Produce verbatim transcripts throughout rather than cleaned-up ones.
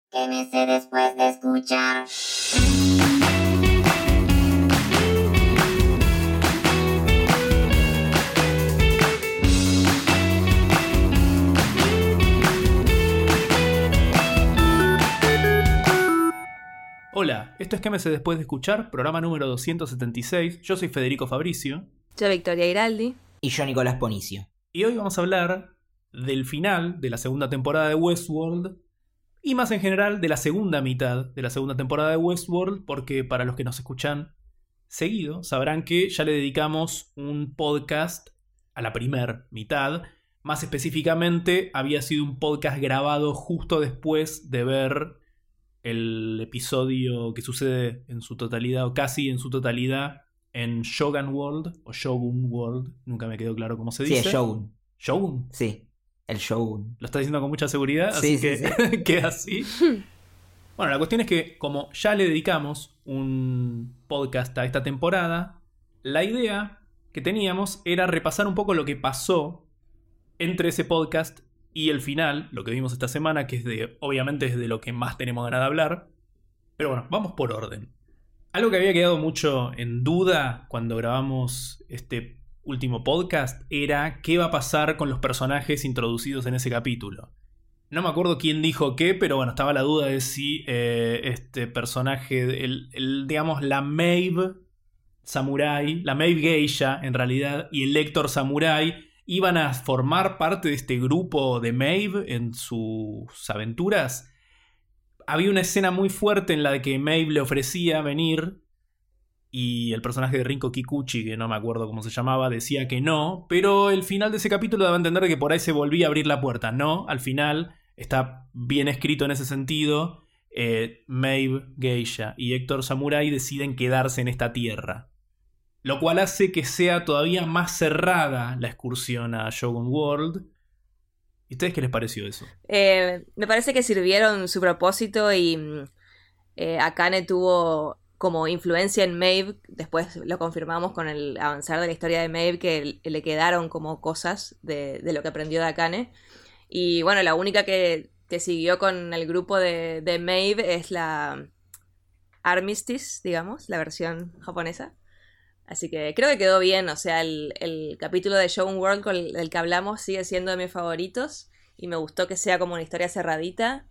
¿Qué me sé después de escuchar? Hola, esto es ¿Qué me sé después de escuchar? Programa número doscientos setenta y seis. Yo soy Federico Fabricio. Yo Victoria Giraldi. Y yo Nicolás Ponicio. Y hoy vamos a hablar del final de la segunda temporada de Westworld y más en general de la segunda mitad de la segunda temporada de Westworld, porque para los que nos escuchan seguido sabrán que ya le dedicamos un podcast a la primer mitad. Más específicamente había sido un podcast grabado justo después de ver el episodio que sucede en su totalidad o casi en su totalidad en Shogun World o Shogun World, nunca me quedó claro cómo se dice. Sí, es Shogun. ¿Shogun? Sí, el Shogun. Lo está diciendo con mucha seguridad, sí, así sí, que sí. queda así. Bueno, la cuestión es que como ya le dedicamos un podcast a esta temporada, la idea que teníamos era repasar un poco lo que pasó entre ese podcast y el final, lo que vimos esta semana, que es de, obviamente es de lo que más tenemos ganas de hablar. Pero bueno, vamos por orden. Algo que había quedado mucho en duda cuando grabamos este último podcast era qué va a pasar con los personajes introducidos en ese capítulo. No me acuerdo quién dijo qué, pero bueno, estaba la duda de si eh, este personaje, el, el, digamos, la Maeve Samurai, la Maeve Geisha en realidad, y el Lector Samurai iban a formar parte de este grupo de Maeve en sus aventuras. Había una escena muy fuerte en la que Maeve le ofrecía venir y el personaje de Rinko Kikuchi, que no me acuerdo cómo se llamaba, decía que no, pero el final de ese capítulo daba a entender que por ahí se volvía a abrir la puerta. No, al final está bien escrito en ese sentido. eh, Maeve Geisha y Héctor Samurai deciden quedarse en esta tierra, lo cual hace que sea todavía más cerrada la excursión a Shogun World. ¿Y ustedes qué les pareció eso? Eh, me parece que sirvieron su propósito y eh, Akane tuvo como influencia en Maeve. Después lo confirmamos con el avanzar de la historia de Maeve, que le quedaron como cosas de, de lo que aprendió de Akane. Y bueno, la única que, que siguió con el grupo de, de Maeve es la Armistice, digamos, la versión japonesa. Así que creo que quedó bien, o sea, el, el capítulo de Shogun World con el, del que hablamos sigue siendo de mis favoritos y me gustó que sea como una historia cerradita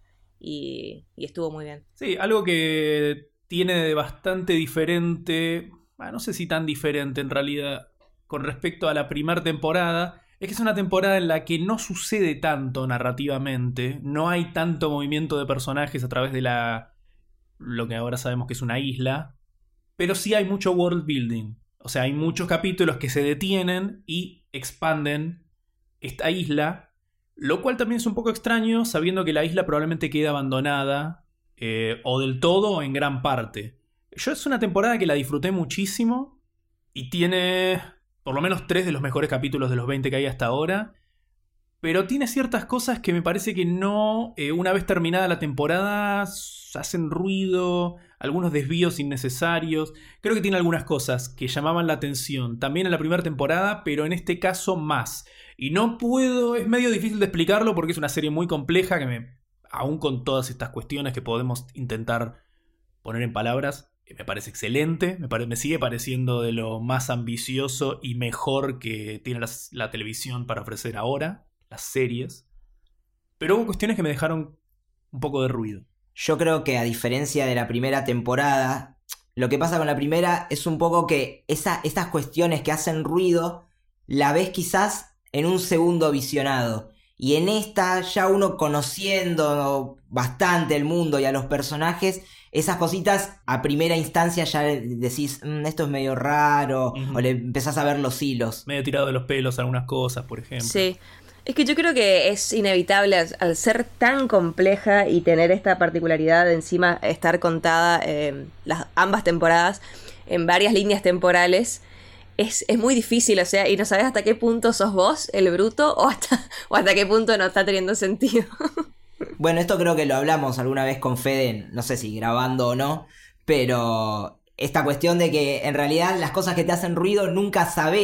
y, y estuvo muy bien. Sí, algo que tiene de bastante diferente, bueno, no sé si tan diferente en realidad, con respecto a la primera temporada, es que es una temporada en la que no sucede tanto narrativamente, no hay tanto movimiento de personajes a través de la lo que ahora sabemos que es una isla, pero sí hay mucho world building. O sea, hay muchos capítulos que se detienen y expanden esta isla, lo cual también es un poco extraño sabiendo que la isla probablemente quede abandonada eh, o del todo o en gran parte. Yo es una temporada que la disfruté muchísimo y tiene por lo menos tres de los mejores capítulos de los veinte que hay hasta ahora, pero tiene ciertas cosas que me parece que no, eh, una vez terminada la temporada, hacen ruido, algunos desvíos innecesarios. Creo que tiene algunas cosas que llamaban la atención también en la primera temporada, pero en este caso más. Y no puedo, es medio difícil de explicarlo porque es una serie muy compleja que me, aún con todas estas cuestiones que podemos intentar poner en palabras, me parece excelente, me, pare, me sigue pareciendo de lo más ambicioso y mejor que tiene la, la televisión para ofrecer ahora, las series. Pero hubo cuestiones que me dejaron un poco de ruido. Yo creo que a diferencia de la primera temporada, lo que pasa con la primera es un poco que esa, esas cuestiones que hacen ruido la ves quizás en un segundo visionado. Y en esta, ya uno conociendo bastante el mundo y a los personajes, esas cositas a primera instancia ya decís, mmm, esto es medio raro, uh-huh. O le empezás a ver los hilos. Medio tirado de los pelos algunas cosas, por ejemplo. Sí. Es que yo creo que es inevitable, al ser tan compleja y tener esta particularidad de encima, estar contada eh, las ambas temporadas en varias líneas temporales, es, es muy difícil, o sea, y no sabes hasta qué punto sos vos, el bruto, o hasta, o hasta qué punto no está teniendo sentido. Bueno, esto creo que lo hablamos alguna vez con Fede, no sé si grabando o no, pero esta cuestión de que en realidad las cosas que te hacen ruido nunca sabés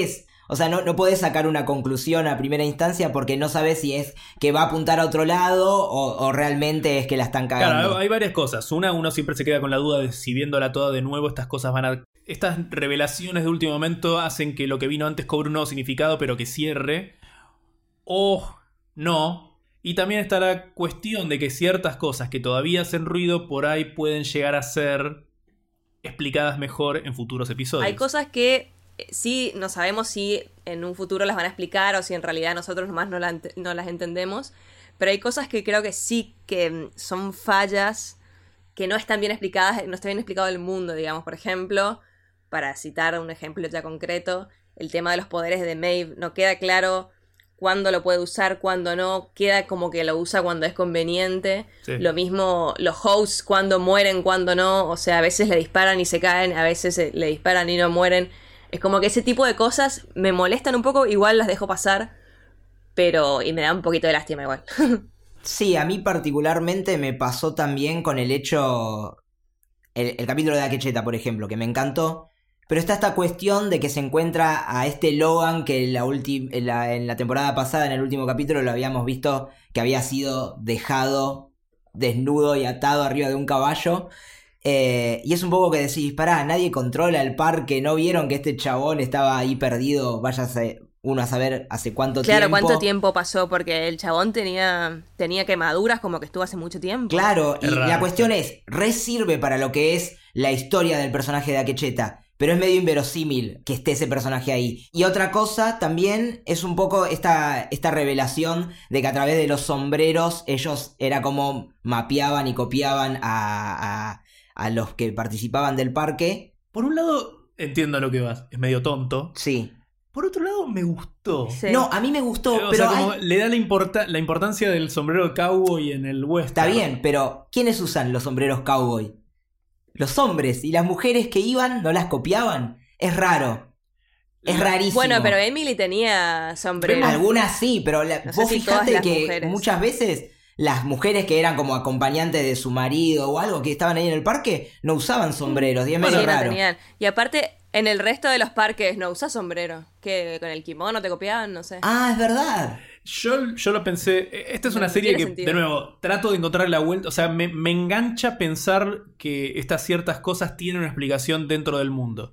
O sea, no, no podés sacar una conclusión a primera instancia porque no sabes si es que va a apuntar a otro lado o, o realmente es que la están cagando. Claro, hay varias cosas. Una, uno siempre se queda con la duda de si viéndola toda de nuevo estas cosas van a... Estas revelaciones de último momento hacen que lo que vino antes cobre un nuevo significado, pero que cierre. O no. Y también está la cuestión de que ciertas cosas que todavía hacen ruido por ahí pueden llegar a ser explicadas mejor en futuros episodios. Hay cosas que sí no sabemos si en un futuro las van a explicar o si en realidad nosotros nomás no, la, no las entendemos, pero hay cosas que creo que sí que son fallas que no están bien explicadas, no está bien explicado el mundo, digamos. Por ejemplo, para citar un ejemplo ya concreto, el tema de los poderes de Maeve, no queda claro cuándo lo puede usar, cuándo no, queda como que lo usa cuando es conveniente. Sí. Lo mismo los hosts, cuándo mueren, cuándo no, o sea, a veces le disparan y se caen, a veces le disparan y no mueren. Es como que ese tipo de cosas me molestan un poco, igual las dejo pasar, pero... y me da un poquito de lástima igual. Sí, a mí particularmente me pasó también con el hecho... El, el capítulo de Akecheta, por ejemplo, que me encantó, pero está esta cuestión de que se encuentra a este Logan que en la, ulti- en la, en la temporada pasada, en el último capítulo, lo habíamos visto que había sido dejado desnudo y atado arriba de un caballo. Eh, y es un poco que decís, pará, nadie controla el parque, ¿no vieron que este chabón estaba ahí perdido? Váyase uno a saber hace cuánto claro, tiempo. Claro, cuánto tiempo pasó, porque el chabón tenía, tenía quemaduras como que estuvo hace mucho tiempo. Claro, y raro. La cuestión es, re sirve para lo que es la historia del personaje de Akecheta, pero es medio inverosímil que esté ese personaje ahí. Y otra cosa también es un poco esta, esta revelación de que a través de los sombreros ellos era como mapeaban y copiaban a... a a los que participaban del parque. Por un lado, entiendo a lo que vas, es medio tonto. Sí. Por otro lado, me gustó. Sí. No, a mí me gustó, o pero sea, como hay... le da la, importa- la importancia del sombrero cowboy en el western. Está bien, pero ¿quiénes usan los sombreros cowboy? Los hombres, y las mujeres que iban no las copiaban. Es raro. Es rarísimo. Bueno, pero Emily tenía sombrero. Algunas sí, pero la... no vos si fijate que mujeres. Muchas veces... Las mujeres que eran como acompañantes de su marido o algo que estaban ahí en el parque no usaban sombreros, y es medio sí, raro. No tenían. Y aparte, en el resto de los parques no usas sombrero. Que con el kimono te copiaban, no sé. Ah, es verdad. Yo, yo lo pensé. Esta es una no, serie que, sentido. de nuevo, trato de encontrar la vuelta. O sea, me, me engancha pensar que estas ciertas cosas tienen una explicación dentro del mundo.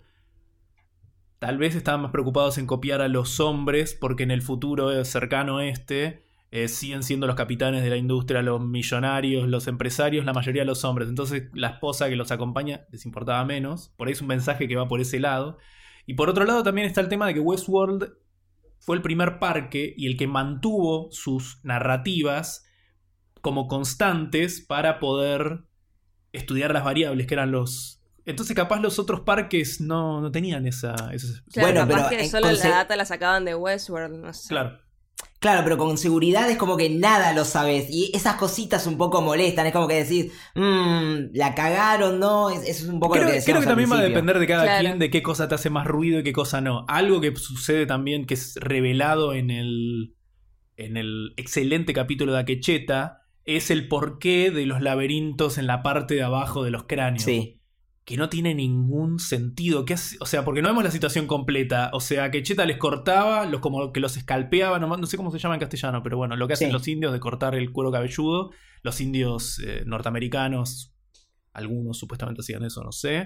Tal vez estaban más preocupados en copiar a los hombres, porque en el futuro cercano este. Eh, siguen siendo los capitanes de la industria, los millonarios, los empresarios, la mayoría de los hombres. Entonces la esposa que los acompaña les importaba menos. Por ahí es un mensaje que va por ese lado. Y por otro lado también está el tema de que Westworld fue el primer parque y el que mantuvo sus narrativas como constantes para poder estudiar las variables que eran los... Entonces capaz los otros parques no, no tenían esa... esa... Claro, bueno, capaz pero que eh, solo conse- la data la sacaban de Westworld, no sé. Claro. Claro, pero con seguridad es como que nada lo sabes. Y esas cositas un poco molestan. Es como que decís, mmm, la cagaron, ¿no? Eso es un poco Creo, lo que creo decíamos que también al va a principio. depender de cada Claro. quien de qué cosa te hace más ruido y qué cosa no. Algo que sucede también, que es revelado en el, en el excelente capítulo de Akecheta, es el porqué de los laberintos en la parte de abajo de los cráneos. Sí. Que no tiene ningún sentido. ¿Qué hace? O sea, porque no vemos la situación completa. O sea, Akecheta les cortaba, los como que los escalpeaba, no, no sé cómo se llama en castellano, pero bueno, lo que hacen Sí. los indios de cortar el cuero cabelludo, los indios eh, norteamericanos, algunos supuestamente hacían eso, no sé.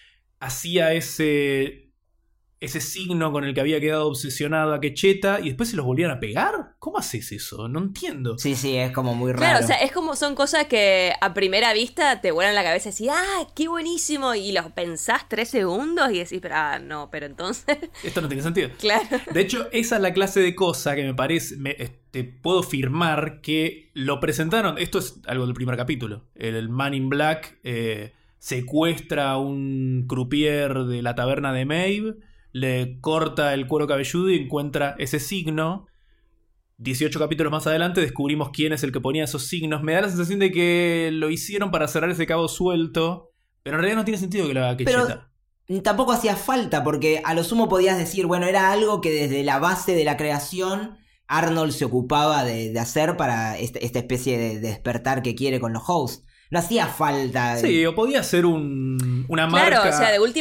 Hacía ese ese signo con el que había quedado obsesionado Akecheta y después se los volvían a pegar. ¿Cómo haces eso? No entiendo. Sí, sí, es como muy raro. Claro, o sea, es como son cosas que a primera vista te vuelan la cabeza y decís, ¡ah, qué buenísimo! Y los pensás tres segundos y decís, pero, ah, no, pero entonces... Esto no tiene sentido. Claro. De hecho, esa es la clase de cosa que me parece... Me, este, puedo firmar que lo presentaron... Esto es algo del primer capítulo. El, el Man in Black eh, secuestra a un croupier de la taberna de Maeve, le corta el cuero cabelludo y encuentra ese signo. dieciocho capítulos más adelante descubrimos quién es el que ponía esos signos. Me da la sensación de que lo hicieron para cerrar ese cabo suelto, pero en realidad no tiene sentido que lo haga Akecheta. Pero tampoco hacía falta, porque a lo sumo podías decir, bueno, era algo que desde la base de la creación Arnold se ocupaba de, de hacer para este, esta especie de despertar que quiere con los hosts. No hacía falta. Sí, o podía ser un, una marca... Claro, o sea, de última...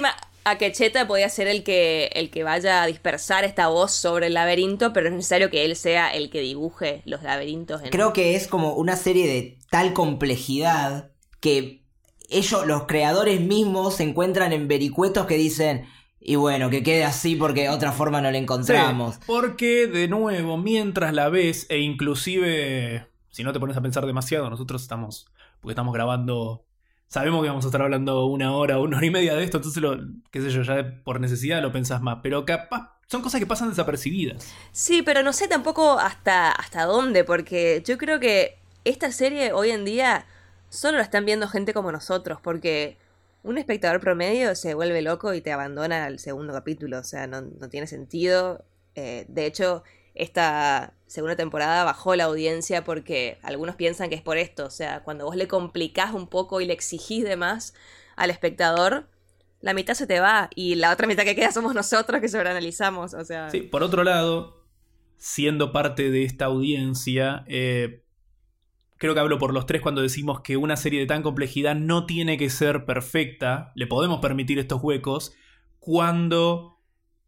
a que Cheta podía ser el que, el que vaya a dispersar esta voz sobre el laberinto, pero es necesario que él sea el que dibuje los laberintos. En... Creo que es como una serie de tal complejidad que ellos, los creadores mismos, se encuentran en vericuetos que dicen... Y bueno, que quede así porque otra forma no la encontramos. Sí, porque, de nuevo, mientras la ves, e inclusive, si no te pones a pensar demasiado, nosotros estamos, porque estamos grabando, sabemos que vamos a estar hablando una hora o una hora y media de esto, entonces, lo, qué sé yo, ya por necesidad lo pensás más. Pero capaz, son cosas que pasan desapercibidas. Sí, pero no sé tampoco hasta, hasta dónde, porque yo creo que esta serie hoy en día solo la están viendo gente como nosotros, porque... Un espectador promedio se vuelve loco y te abandona al segundo capítulo, o sea, no, no tiene sentido. Eh, de hecho, esta segunda temporada bajó la audiencia porque algunos piensan que es por esto, o sea, cuando vos le complicás un poco y le exigís de más al espectador, la mitad se te va y la otra mitad que queda somos nosotros que sobreanalizamos, o sea... Sí, por otro lado, siendo parte de esta audiencia... Eh, creo que hablo por los tres cuando decimos que una serie de tan complejidad no tiene que ser perfecta. Le podemos permitir estos huecos cuando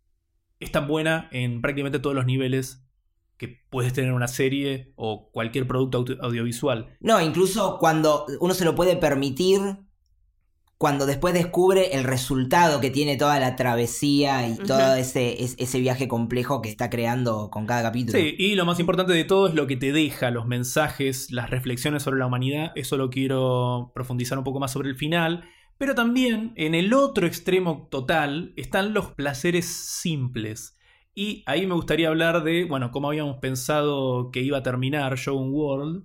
es tan buena en prácticamente todos los niveles que puedes tener una serie o cualquier producto audio- audiovisual. No, incluso cuando uno se lo puede permitir, cuando después descubre el resultado que tiene toda la travesía y uh-huh. todo ese, ese viaje complejo que está creando con cada capítulo. Sí, y lo más importante de todo es lo que te deja, los mensajes, las reflexiones sobre la humanidad. Eso lo quiero profundizar un poco más sobre el final. Pero también, en el otro extremo total, están los placeres simples. Y ahí me gustaría hablar de, bueno, cómo habíamos pensado que iba a terminar Shogun World.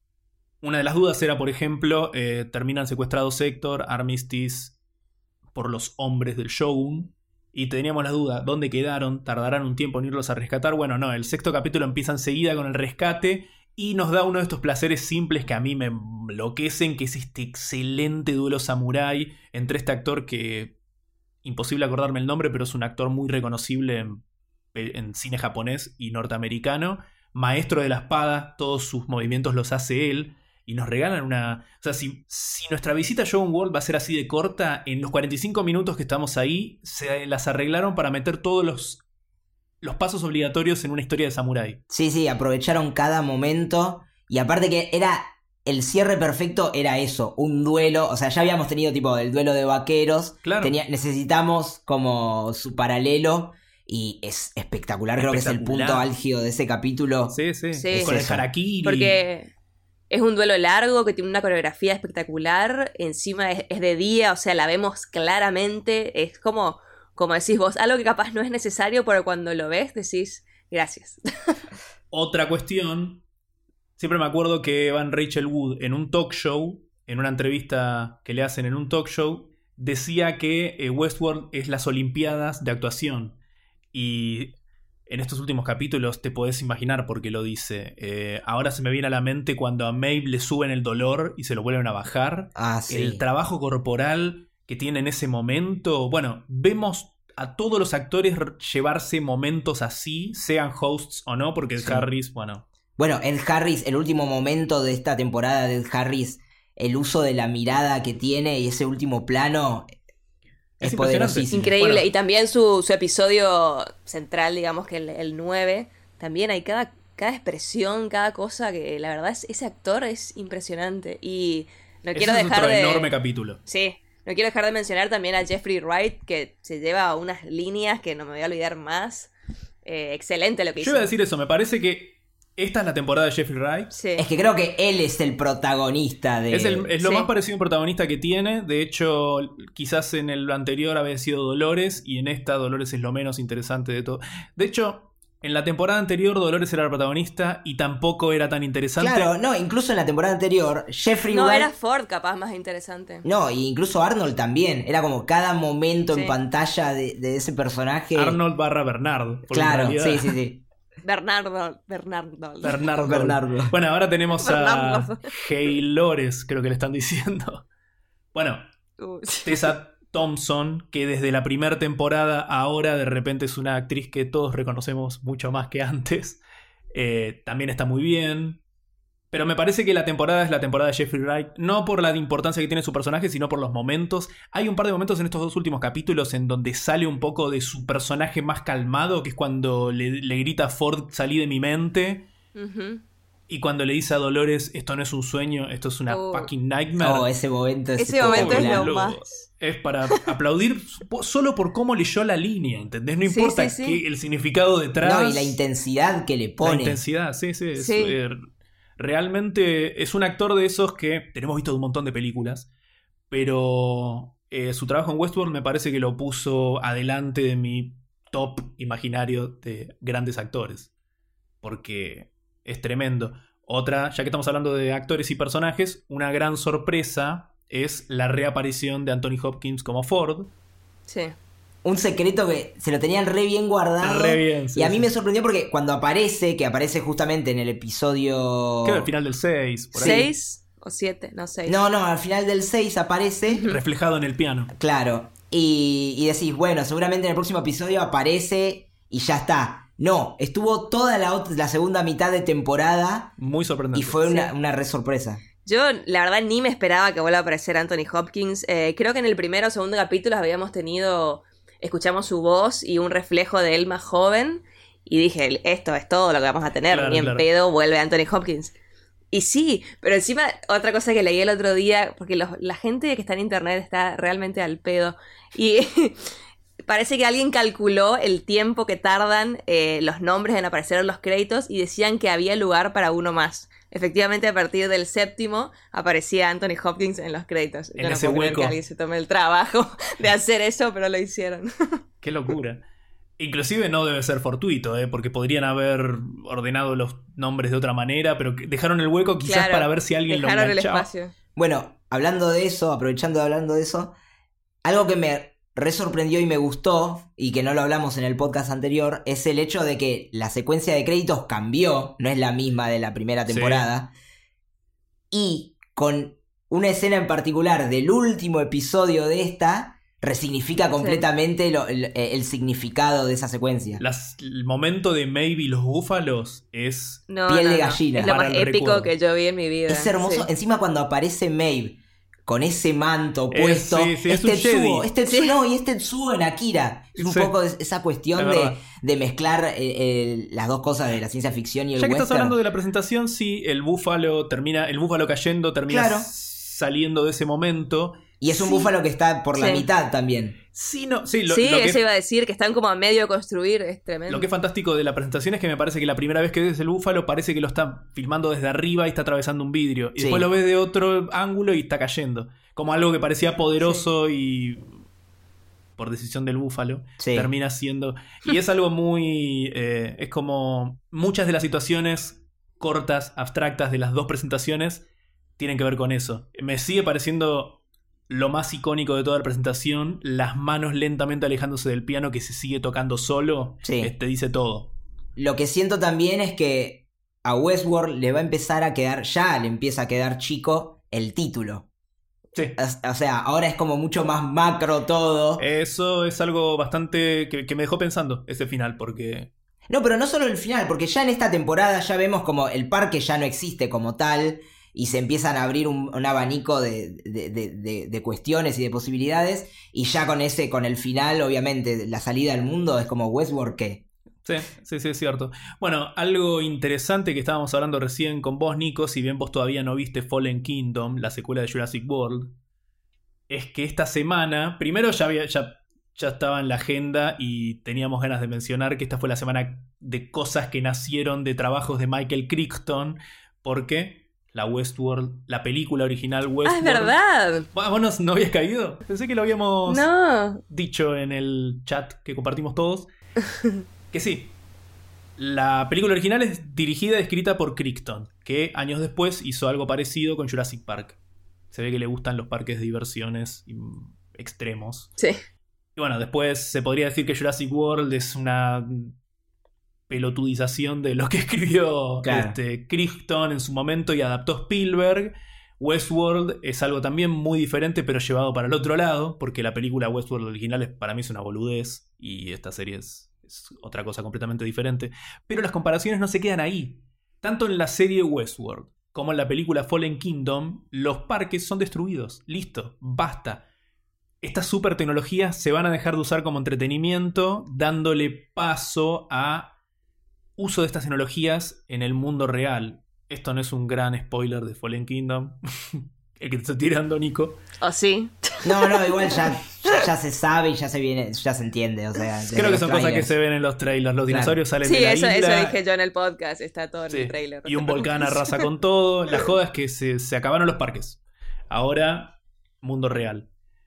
Una de las dudas era, por ejemplo, eh, terminan secuestrados Héctor, Armistice por los hombres del Shogun. Y teníamos la duda, ¿dónde quedaron? ¿Tardarán un tiempo en irlos a rescatar? Bueno, no, el sexto capítulo empieza enseguida con el rescate y nos da uno de estos placeres simples que a mí me enloquecen, que es este excelente duelo samurái entre este actor que... imposible acordarme el nombre, pero es un actor muy reconocible en, en cine japonés y norteamericano. Maestro de la espada, todos sus movimientos los hace él. Y nos regalan una... O sea, si, si nuestra visita a Shogun World va a ser así de corta, en los cuarenta y cinco minutos que estamos ahí, se las arreglaron para meter todos los, los pasos obligatorios en una historia de samurái. Sí, sí, aprovecharon cada momento. Y aparte que era... El cierre perfecto era eso, un duelo. O sea, ya habíamos tenido tipo el duelo de vaqueros. Claro. Tenía, necesitamos como su paralelo. Y es espectacular, creo que es el punto álgido de ese capítulo. Sí, sí, sí. Con el harakiri. Porque... es un duelo largo que tiene una coreografía espectacular. Encima es, es de día, o sea, la vemos claramente. Es como, como decís vos, algo que capaz no es necesario, pero cuando lo ves decís, gracias. Otra cuestión. Siempre me acuerdo que Van Rachel Wood en un talk show, en una entrevista que le hacen en un talk show, decía que eh, Westworld es las Olimpiadas de actuación. Y... en estos últimos capítulos te podés imaginar por qué lo dice. Eh, ahora se me viene a la mente cuando a Maeve le suben el dolor y se lo vuelven a bajar. Ah, sí. El trabajo corporal que tiene en ese momento. Bueno, vemos a todos los actores llevarse momentos así, sean hosts o no, porque Ed Sí. Harris, bueno... Bueno, Ed Harris, el último momento de esta temporada de Ed Harris, el uso de la mirada que tiene y ese último plano... Es Es impresionante. poderosísimo. Increíble. Bueno. Y también su, su episodio central, digamos que el, el nueve, también hay cada, cada expresión, cada cosa que la verdad es, ese actor es impresionante. Y no Ese quiero es dejar otro de... enorme capítulo. Sí, no quiero dejar de mencionar también a Jeffrey Wright, que se lleva unas líneas que no me voy a olvidar más. Eh, excelente lo que Yo hizo. iba a decir eso, me parece que esta es la temporada de Jeffrey Wright. Sí. Es que creo que él es el protagonista de... Es, el- es lo Sí. más parecido a un protagonista que tiene. De hecho, quizás en el anterior había sido Dolores. Y en esta Dolores es lo menos interesante de todo. De hecho, en la temporada anterior Dolores era la protagonista. Y tampoco era tan interesante. Claro, no, incluso en la temporada anterior, Jeffrey No, Wright... era Ford capaz más interesante. No, y incluso Arnold también. Era como cada momento Sí. en pantalla de, de ese personaje. Arnold barra Bernard. porque en Claro, realidad- sí, sí, sí. Bernardo, Bernardo. Bernardo. Bernardo. Bueno, ahora tenemos a Bernardo. Haylores, creo que le están diciendo. Bueno, Uy. Tessa Thompson, que desde la primera temporada ahora de repente es una actriz que todos reconocemos mucho más que antes. Eh, también está muy bien. Pero me parece que la temporada es la temporada de Jeffrey Wright, no por la importancia que tiene su personaje, sino por los momentos. Hay un par de momentos en estos dos últimos capítulos en donde sale un poco de su personaje más calmado, que es cuando le, le grita a Ford, salí de mi mente. Uh-huh. Y cuando le dice a Dolores, esto no es un sueño, esto es una Oh. fucking nightmare. Oh, ese momento es Ese momento es espectacular. lo más. Es para aplaudir solo por cómo leyó la línea, ¿entendés? No Sí, importa sí, sí. qué- el significado detrás. No, y la intensidad que le La pone. intensidad, sí, sí. es, Sí. eh, realmente es un actor de esos que tenemos visto de un montón de películas, pero eh, su trabajo en Westworld me parece que lo puso adelante de mi top imaginario de grandes actores, porque es tremendo. Otra, ya que estamos hablando de actores y personajes, una gran sorpresa es la reaparición de Anthony Hopkins como Ford. Sí. Un secreto que se lo tenían re bien guardado. Re bien, sí, y a mí sí. me sorprendió porque cuando aparece, que aparece justamente en el episodio... Creo que al final del seis, por ahí, ¿Seis o siete? No, seis. No, no, al final del seis aparece. reflejado en el piano. Claro. Y, y decís, bueno, seguramente en el próximo episodio aparece y ya está. No, estuvo toda la, ot- la segunda mitad de temporada Muy sorprendente. y fue una, Sí. una re sorpresa. Yo, la verdad, ni me esperaba que vuelva a aparecer Anthony Hopkins. Eh, creo que en el primero o segundo capítulo habíamos tenido... Escuchamos su voz y un reflejo de él más joven. Y dije, esto es todo lo que vamos a tener. Claro, Ni en claro. pedo vuelve Anthony Hopkins. Y sí, pero encima, otra cosa que leí el otro día, porque los- la gente que está en internet está realmente al pedo. Y parece que alguien calculó el tiempo que tardan eh, los nombres en aparecer en los créditos y decían que había lugar para uno más. Efectivamente, a partir del séptimo aparecía Anthony Hopkins en los créditos. En Yo no ese puedo creer hueco. que alguien se tome el trabajo de hacer eso, pero lo hicieron. Qué locura. Inclusive no debe ser fortuito, ¿eh? Porque podrían haber ordenado los nombres de otra manera, pero que dejaron el hueco quizás Claro, para ver si alguien lo dejaron el enganchaba. espacio. Bueno, hablando de eso, aprovechando de hablando de eso, algo que me re sorprendió y me gustó, y que no lo hablamos en el podcast anterior, es el hecho de que la secuencia de créditos cambió, no es la misma de la primera Sí. temporada, y con una escena en particular del último episodio de esta, resignifica completamente lo- el, el significado de esa secuencia. Las- el momento de Maybe y los búfalos es... No, Piel no, de no. gallina. Es lo Para más el épico recuerdo. que yo vi en mi vida. Es hermoso. Sí. Encima cuando aparece Maeve con ese manto Es- puesto, sí, sí, es es un Tetsuo, Jedi. es Tetsuo, Sí. no, y es Tetsuo en Akira. Es un Sí. poco de- esa cuestión Es de, verdad. de mezclar eh, eh, las dos cosas de la ciencia ficción y el Ya que estás western. hablando de la presentación, sí, el búfalo termina, el búfalo cayendo termina Claro. saliendo de ese momento. Y es un Sí. búfalo que está por la Sí. mitad también. Sí, no, sí, lo, sí, lo que eso es- iba a decir, que están como a medio construir, es tremendo. Lo que es fantástico de la presentación es que me parece que la primera vez que ves el búfalo parece que lo está filmando desde arriba y está atravesando un vidrio. Y Sí. después lo ves de otro ángulo y está cayendo. Como algo que parecía poderoso y por decisión del búfalo Sí. termina siendo... Y es algo muy... eh, es como muchas de las situaciones cortas, abstractas de las dos presentaciones tienen que ver con eso. Me sigue pareciendo... Lo más icónico de toda la presentación, las manos lentamente alejándose del piano que se sigue tocando solo, Sí. eh, te dice todo. Lo que siento también es que a Westworld le va a empezar a quedar, ya le empieza a quedar chico el título. Sí. O, o sea, ahora es como mucho más macro todo. Eso es algo bastante que, que me dejó pensando ese final, porque... No, pero no solo el final, porque ya en esta temporada ya vemos como el parque ya no existe como tal y se empiezan a abrir un, un abanico de, de, de, de, de cuestiones y de posibilidades y ya con ese, con el final, obviamente, la salida al mundo es como Westworld que... Sí, sí, sí, es cierto. Bueno, algo interesante que estábamos hablando recién con vos, Nico, si bien vos todavía no viste Fallen Kingdom, la secuela de Jurassic World, es que esta semana, primero ya había... Ya, ya estaba en la agenda y teníamos ganas de mencionar que esta fue la semana de cosas que nacieron de trabajos de Michael Crichton, porque la Westworld, la película original Ah, Westworld... es verdad. Ah, ¿vos no, no habías caído? Pensé que lo habíamos No. dicho en el chat que compartimos todos. Que sí. La película original es dirigida y escrita por Crichton, que años después hizo algo parecido con Jurassic Park. Se ve que le gustan los parques de diversiones mm, extremos. Sí. Y bueno, después se podría decir que Jurassic World es una pelotudización de lo que escribió Claro. este, Crichton en su momento y adaptó Spielberg. Westworld es algo también muy diferente, pero llevado para el otro lado, porque la película Westworld original es, para mí es una boludez y esta serie es, es otra cosa completamente diferente. Pero las comparaciones no se quedan ahí. Tanto en la serie Westworld como en la película Fallen Kingdom, los parques son destruidos. Listo, basta. Estas super tecnologías se van a dejar de usar como entretenimiento, dándole paso a uso de estas tecnologías en el mundo real. Esto no es un gran spoiler de Fallen Kingdom, el que te está tirando, Nico. ¿O sí? No, no, igual ya, ya, ya se sabe y ya se viene, ya se entiende. O sea, creo que son cosas que se ven en los trailers. Los dinosaurios claro. salen sí, de la eso, isla. eso dije yo en el podcast, está todo en Sí. el trailer. Y un volcán arrasa con todo. La joda es que se, se acabaron los parques. Ahora, mundo real.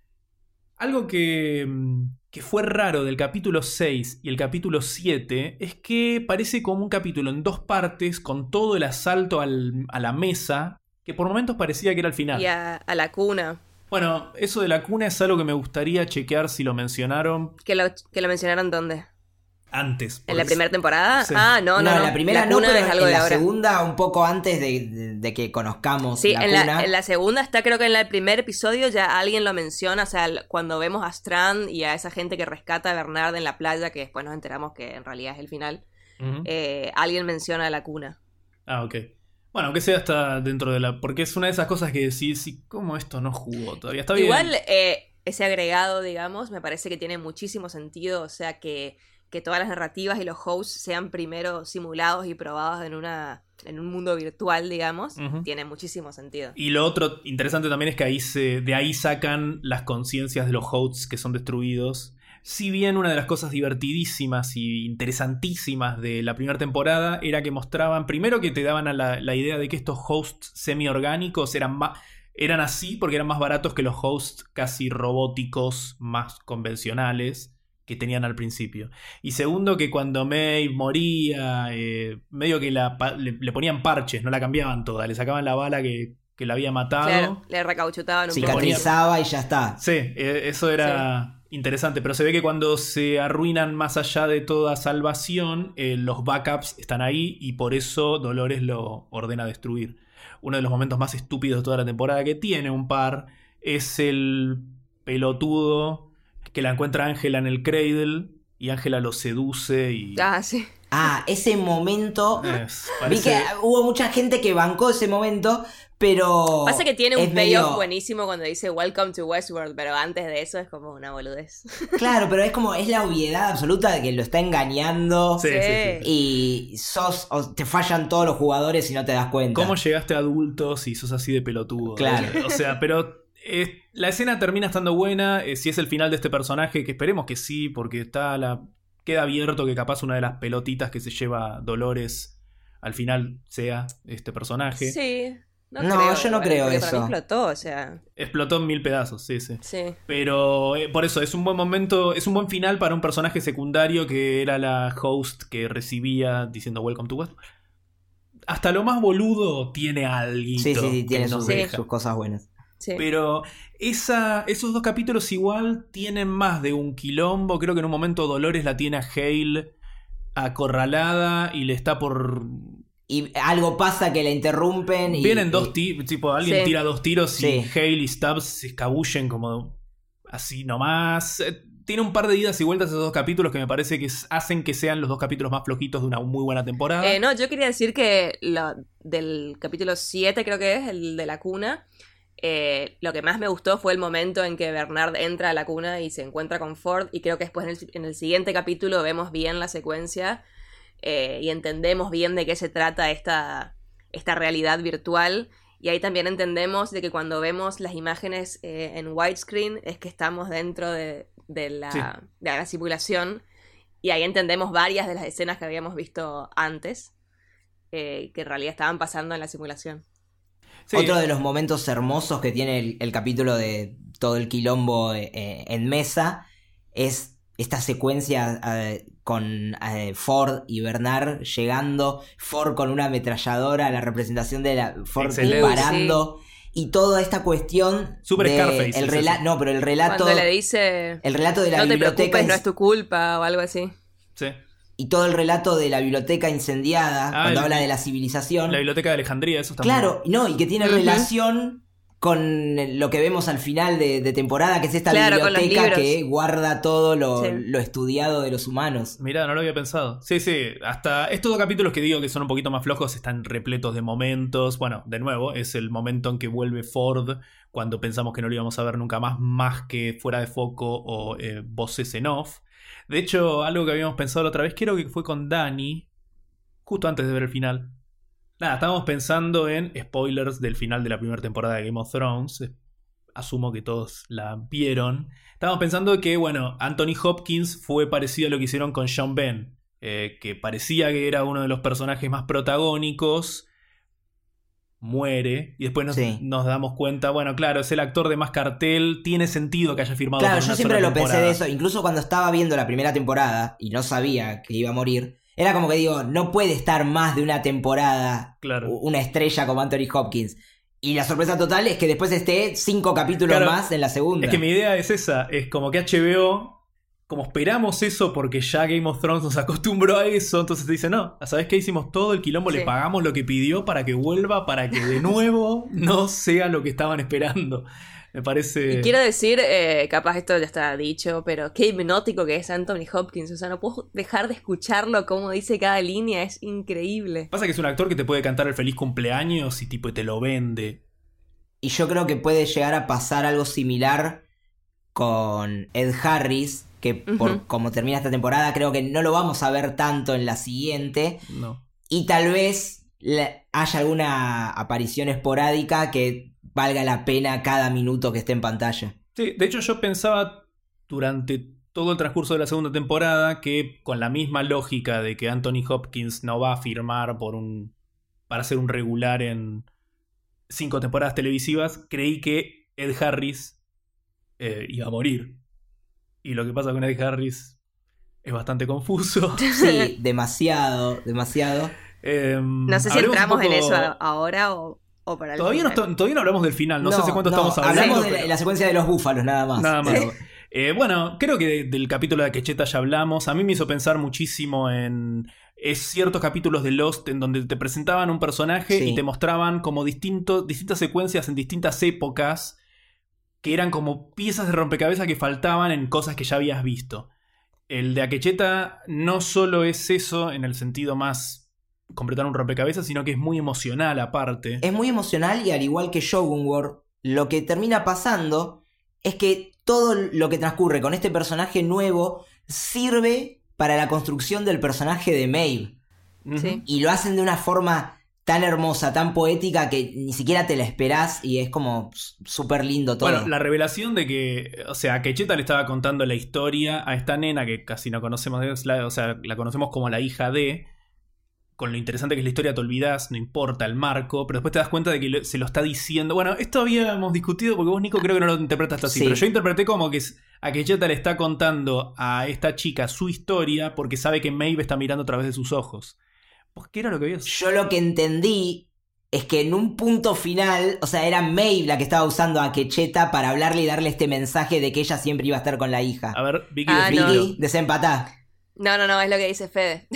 Algo que, que fue raro del capítulo seis y el capítulo siete es que parece como un capítulo en dos partes con todo el asalto al, a la mesa, que por momentos parecía que era el final. Y a, a la cuna. Bueno, eso de la cuna es algo que me gustaría chequear si lo mencionaron ¿Que lo, que lo mencionaron dónde? antes. ¿En la porque- primera temporada? Sí. Ah, no, no, No, no. la primera la no, cuna pero es algo en de la ahora. segunda, un poco antes de, de- de que conozcamos Sí, la en, cuna. la, en la segunda está, creo que en el primer episodio ya alguien lo menciona, o sea, el- cuando vemos a Strand y a esa gente que rescata a Bernard en la playa, que después nos enteramos que en realidad es el final, Ujú. eh, alguien menciona la cuna. Ah, ok. Bueno, aunque sea hasta dentro de la... Porque es una de esas cosas que decís, ¿y cómo esto no jugó todavía? Está bien. Igual eh, ese agregado, digamos, me parece que tiene muchísimo sentido, o sea, que, que todas las narrativas y los hosts sean primero simulados y probados en una en un mundo virtual, digamos, Ujú. tiene muchísimo sentido. Y lo otro interesante también es que ahí se, de ahí sacan las conciencias de los hosts que son destruidos. Si bien una de las cosas divertidísimas y interesantísimas de la primera temporada era que mostraban, primero que te daban a la, la idea de que estos hosts semi-orgánicos eran, ma- eran así porque eran más baratos que los hosts casi robóticos más convencionales que tenían al principio. Y segundo, que cuando Maeve moría, eh, medio que la, pa- le, le ponían parches, no la cambiaban toda, le sacaban la bala que, que la había matado. Claro, le recauchutaban un poco. Cicatrizaba y ya está. Sí, eh, eso era interesante, pero se ve que cuando se arruinan más allá de toda salvación, eh, los backups están ahí y por eso Dolores lo ordena destruir. Uno de los momentos más estúpidos de toda la temporada que tiene un par es el pelotudo que la encuentra Ángela en el cradle y Ángela lo seduce y... Ah, sí. Ah, ese momento. es- Vi parece- que hubo mucha gente que bancó ese momento, pero. Pasa que tiene es un payoff medio- buenísimo cuando dice Welcome to Westworld, pero antes de eso es como una boludez. Claro, pero es como, es la obviedad absoluta de que lo está engañando. Sí, sí, sí. Y sos, o te fallan todos los jugadores y no te das cuenta. ¿Cómo llegaste a adulto si sos así de pelotudo? Claro. O sea, pero eh, la escena termina estando buena. eh, si es el final de este personaje, que esperemos que sí, porque está la queda abierto que capaz una de las pelotitas que se lleva Dolores al final sea este personaje. Sí. No, No, creo, yo no igual, creo porque eso. Para mí explotó, o sea. Explotó en mil pedazos, sí, sí. Sí. Pero eh, por eso, es un buen momento, es un buen final para un personaje secundario que era la host que recibía diciendo Welcome to West. Hasta lo más boludo tiene algo. Sí, sí, sí, tiene sus, Sí. sus cosas buenas. Sí. Pero esa, esos dos capítulos igual tienen más de un quilombo. Creo que en un momento Dolores la tiene a Hale acorralada y le está por... Y algo pasa que la interrumpen y. Vienen y- dos tiros, tipo alguien Sí. tira dos tiros y Sí. Hale y Stubbs se escabullen como así nomás. Eh, Tiene un par de idas y vueltas esos dos capítulos que me parece que s- hacen que sean los dos capítulos más flojitos de una muy buena temporada. Eh, no, yo quería decir que lo, del capítulo siete creo que es, el de la cuna, eh, lo que más me gustó fue el momento en que Bernard entra a la cuna y se encuentra con Ford, y creo que después en el, en el siguiente capítulo vemos bien la secuencia eh, y entendemos bien de qué se trata esta, esta realidad virtual. Y ahí también entendemos de que cuando vemos las imágenes eh, en widescreen es que estamos dentro de, de, la, Sí. de la simulación. Y ahí entendemos varias de las escenas que habíamos visto antes, eh, que en realidad estaban pasando en la simulación. Sí. Otro de los momentos hermosos que tiene el, el capítulo de todo el quilombo eh, en mesa es esta secuencia eh, con eh, Ford y Bernard llegando, Ford con una ametralladora, la representación de la Ford Excelente. disparando, y toda esta cuestión Super de Scarface el es rela- eso. no, pero el relato Cuando le dice, el relato de la no te biblioteca preocupes, no ins- es tu culpa, o algo así. Sí. y todo el relato de la biblioteca incendiada Ah, cuando el- habla de la civilización. La biblioteca de Alejandría, eso está Claro, no, y que tiene Ujú. relación con lo que vemos al final de, de temporada, que es esta Claro, con los biblioteca libros. que guarda todo lo, Sí. lo estudiado de los humanos. Mirá, no lo había pensado. Sí, sí, hasta estos dos capítulos que digo que son un poquito más flojos están repletos de momentos. Bueno, de nuevo, es el momento en que vuelve Ford cuando pensamos que no lo íbamos a ver nunca más, más que fuera de foco o eh, voces en off. De hecho, algo que habíamos pensado la otra vez, creo que fue con Dani, justo antes de ver el final. Nada, estábamos pensando en spoilers del final de la primera temporada de Game of Thrones. Asumo que todos la vieron. Estábamos pensando que, bueno, Anthony Hopkins fue parecido a lo que hicieron con Sean Penn. Eh, que parecía que era uno de los personajes más protagónicos. Muere. Y después nos, Sí. nos damos cuenta, bueno, claro, es el actor de más cartel. Tiene sentido que haya firmado Claro, por yo una siempre sola lo pensé temporada. de eso. Incluso cuando estaba viendo la primera temporada y no sabía que iba a morir, era como que digo, no puede estar más de una temporada Claro. una estrella como Anthony Hopkins. Y la sorpresa total es que después esté cinco capítulos Claro, más en la segunda. Es que mi idea es esa, es como que H B O, como esperamos eso porque ya Game of Thrones nos acostumbró a eso, entonces te dice, no, ¿sabes qué? Hicimos todo el quilombo, Sí. le pagamos lo que pidió para que vuelva, para que de nuevo no sea lo que estaban esperando. Me parece... Y quiero decir, eh, capaz esto ya está dicho, pero qué hipnótico que es Anthony Hopkins. O sea, no puedo dejar de escucharlo, como dice cada línea, es increíble. Pasa que es un actor que te puede cantar el feliz cumpleaños y tipo te lo vende. Y yo creo que puede llegar a pasar algo similar con Ed Harris, que por Ujú. como termina esta temporada, creo que no lo vamos a ver tanto en la siguiente. No. Y tal vez la- haya alguna aparición esporádica que valga la pena cada minuto que esté en pantalla. Sí, de hecho yo pensaba durante todo el transcurso de la segunda temporada que con la misma lógica de que Anthony Hopkins no va a firmar por un para ser un regular en cinco temporadas televisivas, creí que Ed Harris eh, iba a morir. Y lo que pasa con Ed Harris es bastante confuso. Sí, demasiado, demasiado. Eh, No sé si hablemos un entramos en poco- eso a- ahora o, o para el Todavía no, final. esto- todavía no hablamos del final, no, sé hace cuánto no, estamos hablando. Hablamos de la, pero- la secuencia de los búfalos, nada más. Nada más. Eh, bueno, creo que de- del capítulo de Akecheta ya hablamos. A mí me hizo pensar muchísimo en es ciertos capítulos de Lost en donde te presentaban un personaje Sí. y te mostraban como distinto, distintas secuencias en distintas épocas que eran como piezas de rompecabezas que faltaban en cosas que ya habías visto. El de Akecheta no solo es eso en el sentido más completar un rompecabezas, sino que es muy emocional aparte. Es muy emocional y al igual que Shogun World, lo que termina pasando es que todo lo que transcurre con este personaje nuevo sirve para la construcción del personaje de Maeve. Ujú. Sí. Y lo hacen de una forma tan hermosa, tan poética, que ni siquiera te la esperás y es como súper lindo todo. Bueno, la revelación de que, o sea, Akecheta le estaba contando la historia a esta nena que casi no conocemos, es la- o sea, la conocemos como la hija de, con lo interesante que es la historia te olvidás, no importa el marco, pero después te das cuenta de que le- se lo está diciendo. Bueno, esto habíamos discutido porque vos, Nico, creo que no lo interpretaste así, Sí. pero yo interpreté como que Akecheta le está contando a esta chica su historia porque sabe que Maeve está mirando a través de sus ojos. ¿Vos qué era lo que habías? Yo lo que entendí es que en un punto final, o sea, era Maeve la que estaba usando a Akecheta para hablarle y darle este mensaje de que ella siempre iba a estar con la hija. A ver, Vicky, Ah, no. definilo. Vicky, desempatá. No, no, no, es lo que dice Fede.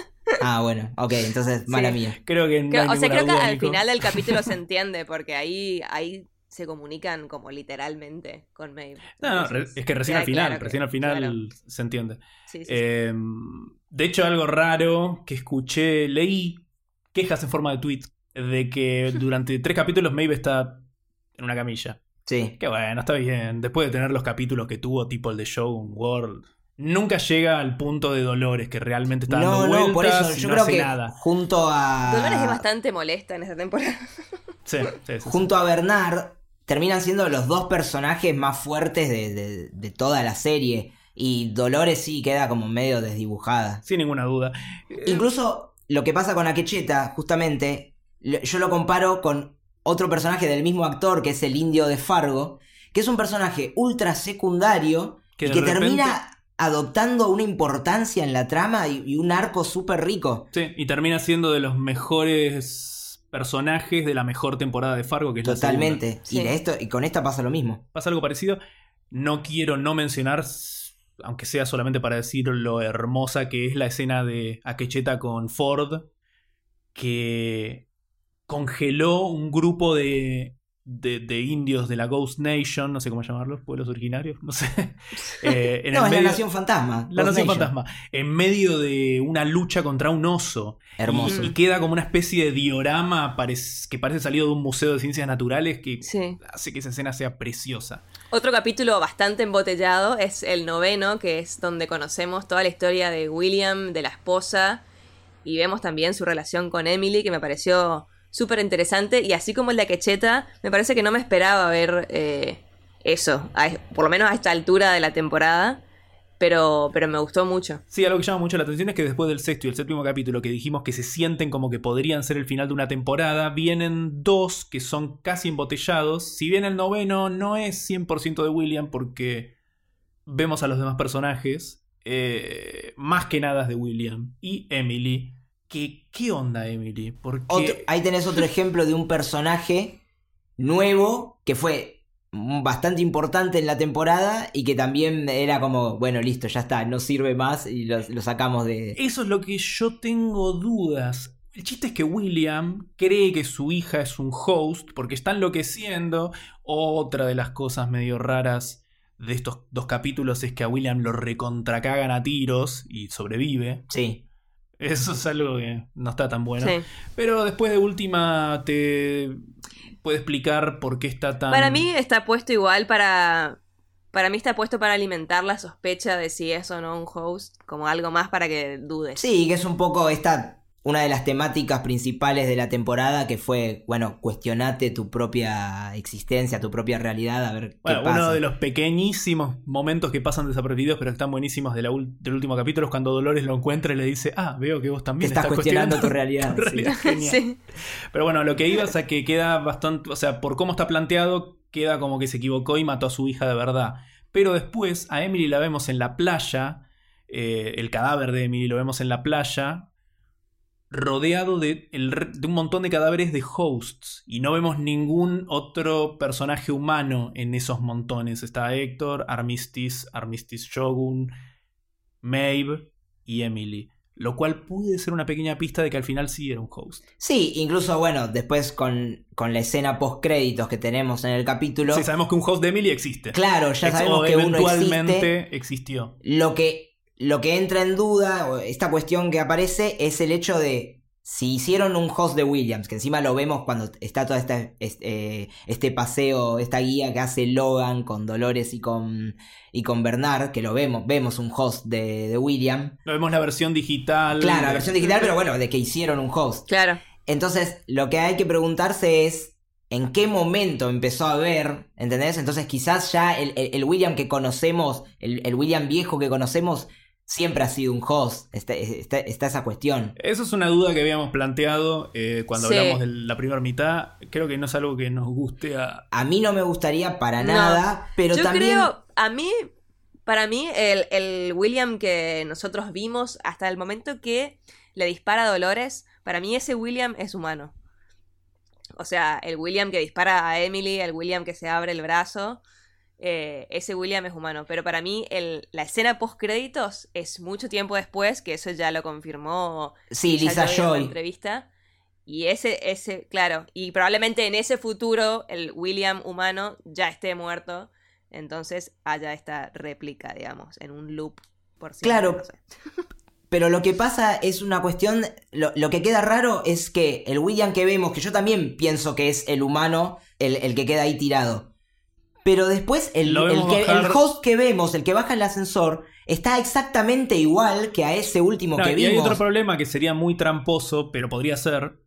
Ah, bueno, ok, entonces, mala mía. Creo que no Que- hay o sea, ninguna creo que duda, al Nico. final del capítulo se entiende, porque ahí, ahí se comunican como literalmente con Maeve. No, no, Entonces, re- es que recién queda al final, claro que- recién al final claro. se entiende. Sí, sí, sí. Eh, de hecho, algo raro que escuché, leí quejas en forma de tweet de que durante tres capítulos Maeve está en una camilla. Sí. Que bueno, está bien. Después de tener los capítulos que tuvo, tipo el de Shogun World, nunca llega al punto de Dolores, que realmente está dando No, vueltas no, por eso y yo no creo hace que nada. junto a... Dolores es bastante molesta en esta temporada. Sí, sí, sí, sí. Junto a Bernard, terminan siendo los dos personajes más fuertes de, de- de toda la serie. Y Dolores sí queda como medio desdibujada. Sin ninguna duda. Eh, Incluso lo que pasa con Akecheta, justamente, lo- yo lo comparo con otro personaje del mismo actor, que es el indio de Fargo, que es un personaje ultra secundario Que y de que repente- termina adoptando una importancia en la trama y, y un arco súper rico. Sí, y termina siendo de los mejores personajes de la mejor temporada de Fargo, que es la segunda. Totalmente. Y, Sí. de esto, y con esta pasa lo mismo. Pasa algo parecido. No quiero no mencionar, aunque sea solamente para decir lo hermosa que es la escena de Akecheta con Ford, que congeló un grupo de, de, de indios de la Ghost Nation, no sé cómo llamarlos, pueblos originarios, no sé. Eh, en no, el es medio, la Nación Fantasma. La Ghost Nación Nation. Fantasma. En medio de una lucha contra un oso. Hermoso. Y, y queda como una especie de diorama parec- que parece salido de un museo de ciencias naturales que Sí. hace que esa escena sea preciosa. Otro capítulo bastante embotellado es el noveno, que es donde conocemos toda la historia de William, de la esposa, y vemos también su relación con Emily, que me pareció súper interesante, y así como el de Quecheta, me parece que no me esperaba ver eh, eso, a- por lo menos a esta altura de la temporada, pero, pero me gustó mucho. Sí, algo que llama mucho la atención es que después del sexto y el séptimo capítulo que dijimos que se sienten como que podrían ser el final de una temporada, vienen dos que son casi embotellados. Si bien el noveno no es cien por ciento de William porque vemos a los demás personajes, eh, más que nada es de William y Emily. ¿Qué, qué onda Emily? Porque Otro- ahí tenés otro ejemplo de un personaje nuevo que fue bastante importante en la temporada y que también era como, bueno, listo, ya está, no sirve más y lo, lo sacamos de... eso es lo que yo tengo dudas. El chiste es que William cree que su hija es un host porque está enloqueciendo. Otra de las cosas medio raras de estos dos capítulos es que a William lo recontracagan a tiros y sobrevive. Sí. Eso es algo que no está tan bueno. Sí. Pero después de última te puede explicar por qué está tan... Para mí está puesto igual para... Para mí está puesto para alimentar la sospecha de si es o no un host, como algo más para que dudes. Sí, que es un poco esta... Una de las temáticas principales de la temporada que fue, bueno, cuestionate tu propia existencia, tu propia realidad, a ver qué Bueno, pasa. uno de los pequeñísimos momentos que pasan desapercibidos, pero que están buenísimos de la ul- del último capítulo es cuando Dolores lo encuentra y le dice, ah, veo que vos Te también estás cuestionando tu realidad. tu realidad. sí. Genial. Sí. Pero bueno, lo que iba es a que queda bastante, o sea, por cómo está planteado, queda como que se equivocó y mató a su hija de verdad. Pero después a Emily la vemos en la playa, eh, el cadáver de Emily lo vemos en la playa, rodeado de, el, de un montón de cadáveres de hosts. Y no vemos ningún otro personaje humano en esos montones. Está Héctor, Armistice, Armistice Shogun, Maeve y Emily. Lo cual puede ser una pequeña pista de que al final sí era un host. Sí, incluso, bueno, después con, con la escena post créditos que tenemos en el capítulo. Sí, sabemos que un host de Emily existe. Claro, ya Ex- sabemos o que uno eventualmente existe. existió. Lo que, lo que entra en duda, o esta cuestión que aparece, es el hecho de si hicieron un host de Williams, que encima lo vemos cuando está todo este, este, este paseo, esta guía que hace Logan con Dolores y con, y con Bernard, que lo vemos, vemos un host de, de William. Lo vemos la versión digital. Claro, la versión digital, pero bueno, de que hicieron un host. Claro. Entonces, lo que hay que preguntarse es en qué momento empezó a ver, ¿entendés? Entonces quizás ya el, el, el William que conocemos, el, el William viejo que conocemos, siempre ha sido un host. Está, está, está esa cuestión. Eso es una duda que habíamos planteado eh, cuando Sí. hablamos de la primera mitad. Creo que no es algo que nos guste a... A mí no me gustaría para No. nada, pero Yo también... creo, a mí, para mí, el, el William que nosotros vimos hasta el momento que le dispara a Dolores, para mí ese William es humano. O sea, el William que dispara a Emily, el William que se abre el brazo, eh, ese William es humano. Pero para mí el, la escena post créditos es mucho tiempo después, que eso ya lo confirmó Sí, Lisa Lisa Joy en la Joy. entrevista. Y ese, ese, claro, y probablemente en ese futuro el William humano ya esté muerto, entonces haya esta réplica, digamos, en un loop por siempre, Claro. no sé. Pero lo que pasa es una cuestión... Lo, lo que queda raro es que el William que vemos, que yo también pienso que es el humano, el, el que queda ahí tirado. Pero después el, Lo el, vemos que, bajar- el host que vemos, el que baja el ascensor, está exactamente igual que a ese último No, que y vimos. hay otro problema que sería muy tramposo, pero podría ser,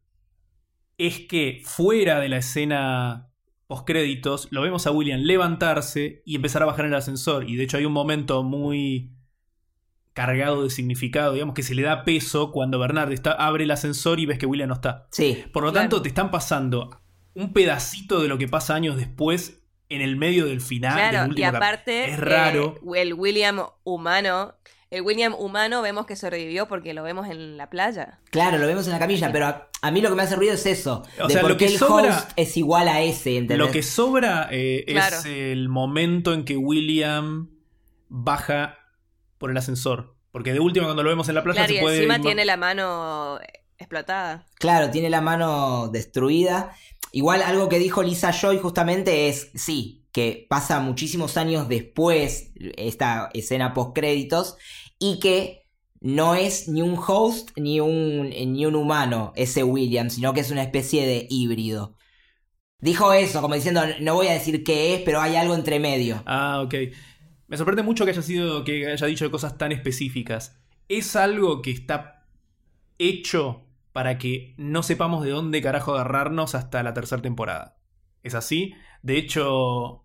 es que fuera de la escena postcréditos, lo vemos a William levantarse y empezar a bajar en el ascensor. Y de hecho hay un momento muy cargado de significado, digamos que se le da peso cuando Bernard está, abre el ascensor y ves que William no está. Sí, Por lo Claro. tanto, te están pasando un pedacito de lo que pasa años después en el medio del final. del Claro, y último cap- aparte, es raro. eh, el William humano, el William humano vemos que sobrevivió porque lo vemos en la playa. claro, lo vemos en la camilla, pero a, a mí lo que me hace ruido es eso. O de sea, por lo qué que el sobra- host es igual a ese, ¿entendés? Lo que sobra eh, Claro. es el momento en que William baja por el ascensor. Porque de última, cuando lo vemos en la playa, Claro, y se puede. encima ima- tiene la mano explotada. Claro, tiene la mano destruida. Igual algo que dijo Lisa Joy justamente es, sí, que pasa muchísimos años después esta escena post créditos y que no es ni un host ni un, ni un humano ese William, sino que es una especie de híbrido. Dijo eso, como diciendo, no voy a decir qué es, pero hay algo entre medio. Ah, ok. Me sorprende mucho que haya sido, que haya dicho cosas tan específicas. ¿Es algo que está hecho para que no sepamos de dónde carajo agarrarnos hasta la tercera temporada? ¿Es así? De hecho,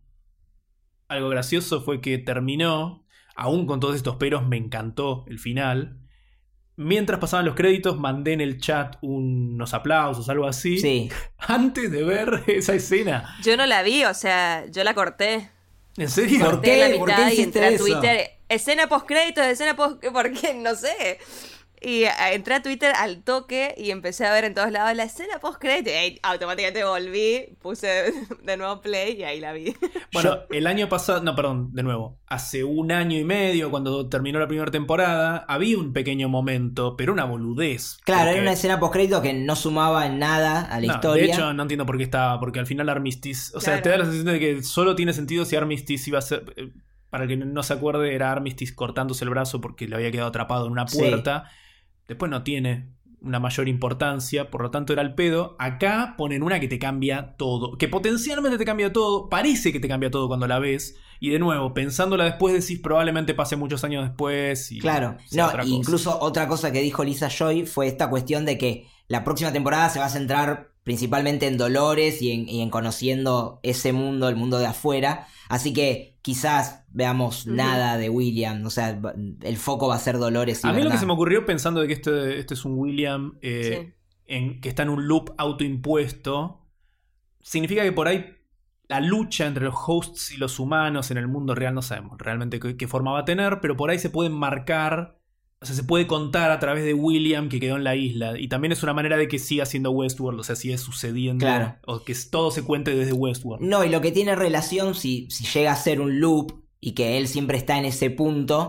algo gracioso fue que terminó, aún con todos estos peros, me encantó el final. Mientras pasaban los créditos, mandé en el chat unos aplausos, algo así. Sí. Antes de ver esa escena. Yo no la vi, o sea, yo la corté. ¿En serio? ¿Por Corté la qué? ¿Por mitad qué y hiciste entré a eso? Twitter. Escena post créditos, escena post... ¿Por qué? No sé. Y eh, entré a Twitter al toque y empecé a ver en todos lados la escena post créditos. Y automáticamente volví, puse de nuevo play y ahí la vi. Bueno, el año pasado, no, perdón, de nuevo, hace un año y medio, cuando terminó la primera temporada, había un pequeño momento, pero una boludez. Claro, porque- era una escena postcrédito que no sumaba en nada a la No, historia. de hecho, no entiendo por qué estaba, porque al final Armistice, o sea, Claro. te da la sensación de que solo tiene sentido si Armistice iba a ser, eh, para el que no se acuerde, era Armistice cortándose el brazo porque le había quedado atrapado en una Sí. puerta. Después no tiene una mayor importancia, por lo tanto era el pedo. Acá ponen una que te cambia todo, que potencialmente te cambia todo, parece que te cambia todo cuando la ves, y de nuevo, pensándola después decís probablemente pase muchos años después y Claro, sea no, otra cosa. incluso otra cosa que dijo Lisa Joy fue esta cuestión de que la próxima temporada se va a centrar principalmente en Dolores y en, y en conociendo ese mundo, el mundo de afuera, así que quizás veamos Ujú. nada de William, o sea, el foco va a ser Dolores y A mí lo que Bernard. se me ocurrió pensando de que este, este es un William eh, en, que está en un loop autoimpuesto, significa que por ahí la lucha entre los hosts y los humanos en el mundo real no sabemos realmente qué, qué forma va a tener, pero por ahí se pueden marcar, o sea, se puede contar a través de William que quedó en la isla, y también es una manera de que siga siendo Westworld, o sea, sigue sucediendo, Claro. o que todo se cuente desde Westworld. No, y lo que tiene relación, si, si llega a ser un loop y que él siempre está en ese punto,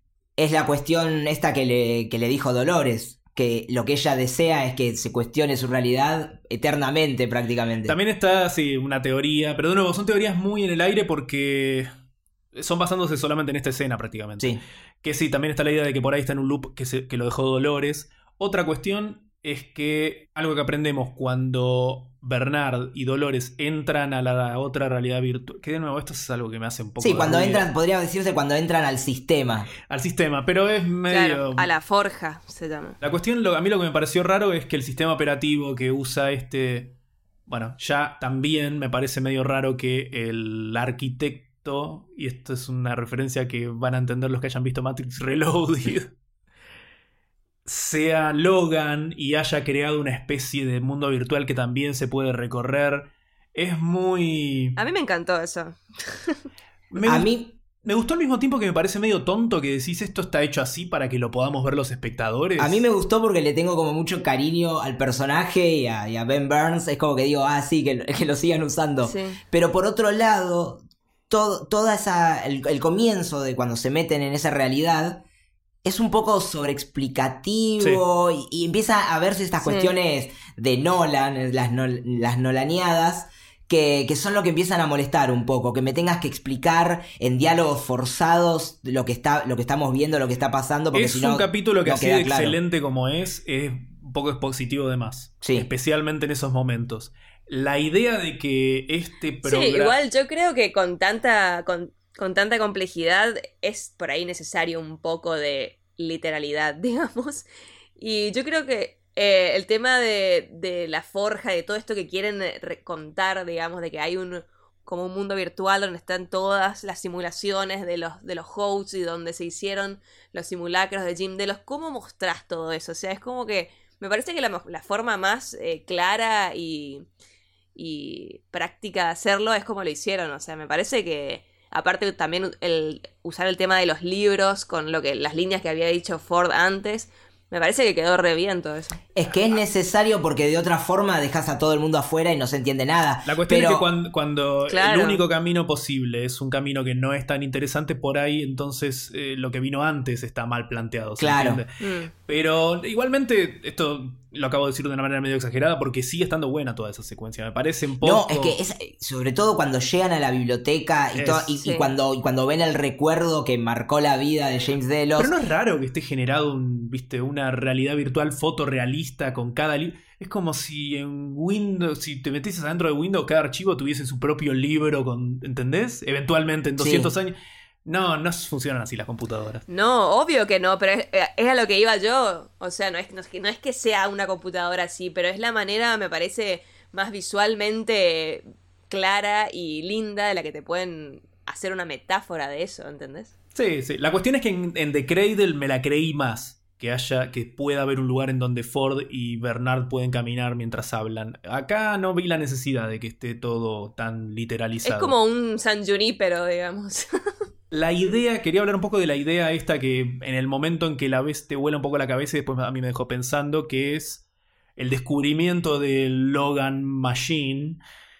es la cuestión esta que le, que le dijo Dolores, que lo que ella desea es que se cuestione su realidad eternamente prácticamente. También está, sí, una teoría, pero de nuevo, son teorías muy en el aire porque son basándose solamente en esta escena prácticamente. Sí. Que sí, también está la idea de que por ahí está en un loop que, se, que lo dejó Dolores. Otra cuestión es que algo que aprendemos cuando Bernard y Dolores entran a la otra realidad virtual, que de nuevo esto es algo que me hace un poco Sí, de cuando ruido. entran, podría decirse cuando entran al sistema. Al sistema, pero es medio... Claro, a la forja se llama. La cuestión, lo- a mí lo que me pareció raro es que el sistema operativo que usa este... Bueno, ya también me parece medio raro que el arquitecto, y esto es una referencia que van a entender los que hayan visto Matrix Reloaded, sea Logan y haya creado una especie de mundo virtual que también se puede recorrer. Es muy... A mí me encantó eso. Me, A gust- mí, me gustó al mismo tiempo que me parece medio tonto que decís esto está hecho así para que lo podamos ver los espectadores. a mí me gustó porque le tengo como mucho cariño al personaje y a, y a Ben Burns. Es como que digo, ah, sí, que, que lo sigan usando. Sí. Pero por otro lado, todo, toda esa. El, el comienzo de cuando se meten en esa realidad es un poco sobreexplicativo y, y empieza a verse estas Sí. cuestiones de Nolan, las, nol- las nolaneadas, que, que son lo que empiezan a molestar un poco. Que me tengas que explicar en diálogos forzados lo que, está, lo que estamos viendo, lo que está pasando. Porque Es si no, un capítulo que no así queda de claro. excelente como es, es un poco expositivo de más. Sí. Especialmente en esos momentos. La idea de que este programa... Sí, igual yo creo que con tanta, con, con tanta complejidad es por ahí necesario un poco de literalidad, digamos. Y yo creo que eh, el tema de, de la forja, de todo esto que quieren eh, re- contar, digamos, de que hay un como un mundo virtual donde están todas las simulaciones de los, de los hosts y donde se hicieron los simulacros de Jim Delos, ¿cómo mostrás todo eso? O sea, es como que me parece que la, mo- la forma más eh, clara y, y práctica de hacerlo es como lo hicieron. O sea, me parece que aparte también el usar el tema de los libros con lo que las líneas que había dicho Ford antes, me parece que quedó re bien todo eso. Es que es necesario porque de otra forma dejas a todo el mundo afuera y no se entiende nada. La cuestión Pero... es que cuando, cuando Claro. el único camino posible es un camino que no es tan interesante por ahí, entonces eh, lo que vino antes está mal planteado. ¿Se Claro. entiende? Mm. Pero igualmente, esto lo acabo de decir de una manera medio exagerada porque sigue estando buena toda esa secuencia. Me parece un poco... No, es que es, sobre todo cuando llegan a la biblioteca y, Es- todo, y, sí. y cuando, y cuando ven el recuerdo que marcó la vida de James Delos. Pero no es raro que esté generado un, ¿viste? Una realidad virtual fotorrealista con cada libro. Es como si en Windows, si te metieses adentro de Windows, cada archivo tuviese su propio libro, con, ¿entendés? Eventualmente en doscientos Sí. años. No, no funcionan así las computadoras. No, obvio que no, pero es, es a lo que iba yo. O sea, no es, no, es que, no es que sea una computadora así, pero es la manera, me parece, más visualmente clara y linda de la que te pueden hacer una metáfora de eso, ¿entendés? Sí, sí. La cuestión es que en, en The Cradle me la creí más. Que haya, que pueda haber un lugar en donde Ford y Bernard pueden caminar mientras hablan. Acá no vi la necesidad de que esté todo tan literalizado. Es como un San Junípero, digamos. La idea, quería hablar un poco de la idea esta que en el momento en que la ves te vuela un poco la cabeza y después a mí me dejó pensando, que es el descubrimiento del Logan Machine,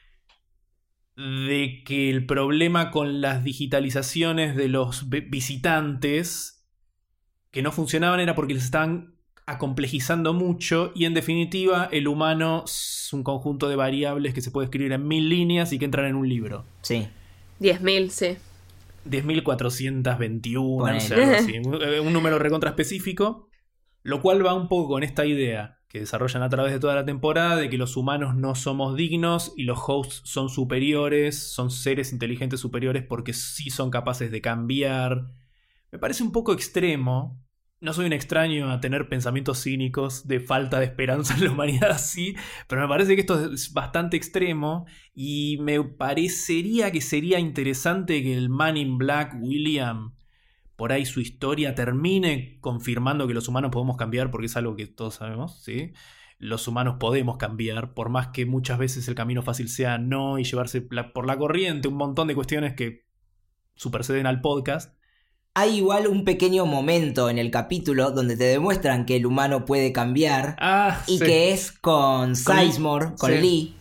de que el problema con las digitalizaciones de los vi- visitantes que no funcionaban era porque les estaban acomplejizando mucho y en definitiva el humano es un conjunto de variables que se puede escribir en mil líneas y que entran en un libro. Sí. diez mil, sí. diez mil cuatrocientos veintiuno, Ponele. no sé, algo así. Un, un número recontra específico, lo cual va un poco con esta idea que desarrollan a través de toda la temporada de que los humanos no somos dignos y los hosts son superiores, son seres inteligentes superiores porque sí son capaces de cambiar. Me parece un poco extremo. No soy un extraño a tener pensamientos cínicos de falta de esperanza en la humanidad así, pero me parece que esto es bastante extremo y me parecería que sería interesante que el Man in Black, William, por ahí su historia termine confirmando que los humanos podemos cambiar, porque es algo que todos sabemos, ¿sí? Los humanos podemos cambiar, por más que muchas veces el camino fácil sea no y llevarse la- por la corriente un montón de cuestiones que superceden al podcast. Hay igual un pequeño momento en el capítulo donde te demuestran que el humano puede cambiar Ah, y sí. que es con Con Lee. Sizemore, con Sí. Lee,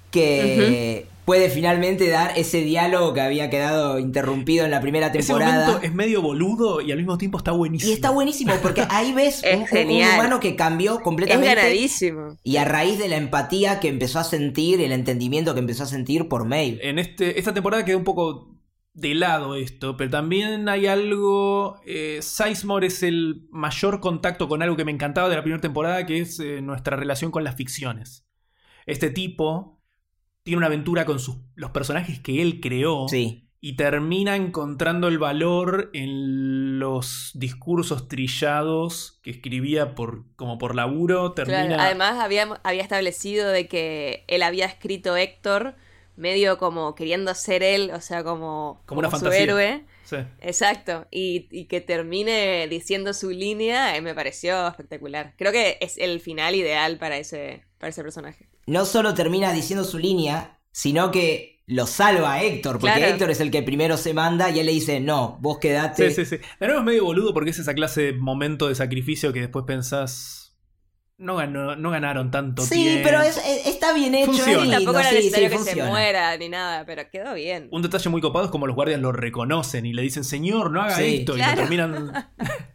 que puede finalmente dar ese diálogo que había quedado interrumpido en la primera Ese temporada. momento es medio boludo y al mismo tiempo está buenísimo. Y está buenísimo porque ahí ves Es un, un- un genial. humano que cambió Es completamente. ganadísimo. Y a raíz de la empatía que empezó a sentir, el entendimiento que empezó a sentir por Maeve. En este, esta temporada quedó un poco de lado esto, pero también hay algo... Eh, Sizemore es el mayor contacto con algo que me encantaba de la primera temporada, que es eh, nuestra relación con las ficciones. Este tipo tiene una aventura con sus, los personajes que él creó. Sí. Y termina encontrando el valor en los discursos trillados que escribía por, como por laburo. Termina... Claro, además había, había establecido de que él había escrito Héctor medio como queriendo ser él, o sea, como, Como una su fantasía. héroe. Sí. Exacto, y, y que termine diciendo su línea, eh, me pareció espectacular. Creo que es el final ideal para ese, para ese personaje. No solo termina diciendo su línea, sino que lo salva a Héctor, porque Claro. Héctor es el que primero se manda y él le dice, no, vos quedate. Sí, sí, sí. De nuevo es medio boludo porque es esa clase de momento de sacrificio que después pensás... No, ganó, no ganaron tanto Sí, tiempo. pero es- es- está bien hecho, Funciona. es Sí, lindo, tampoco era sí, necesario sí, que funciona. se muera ni nada, pero quedó bien. Un detalle muy copado es como los guardias lo reconocen y le dicen, señor, no haga Sí. esto. Y Claro. lo terminan,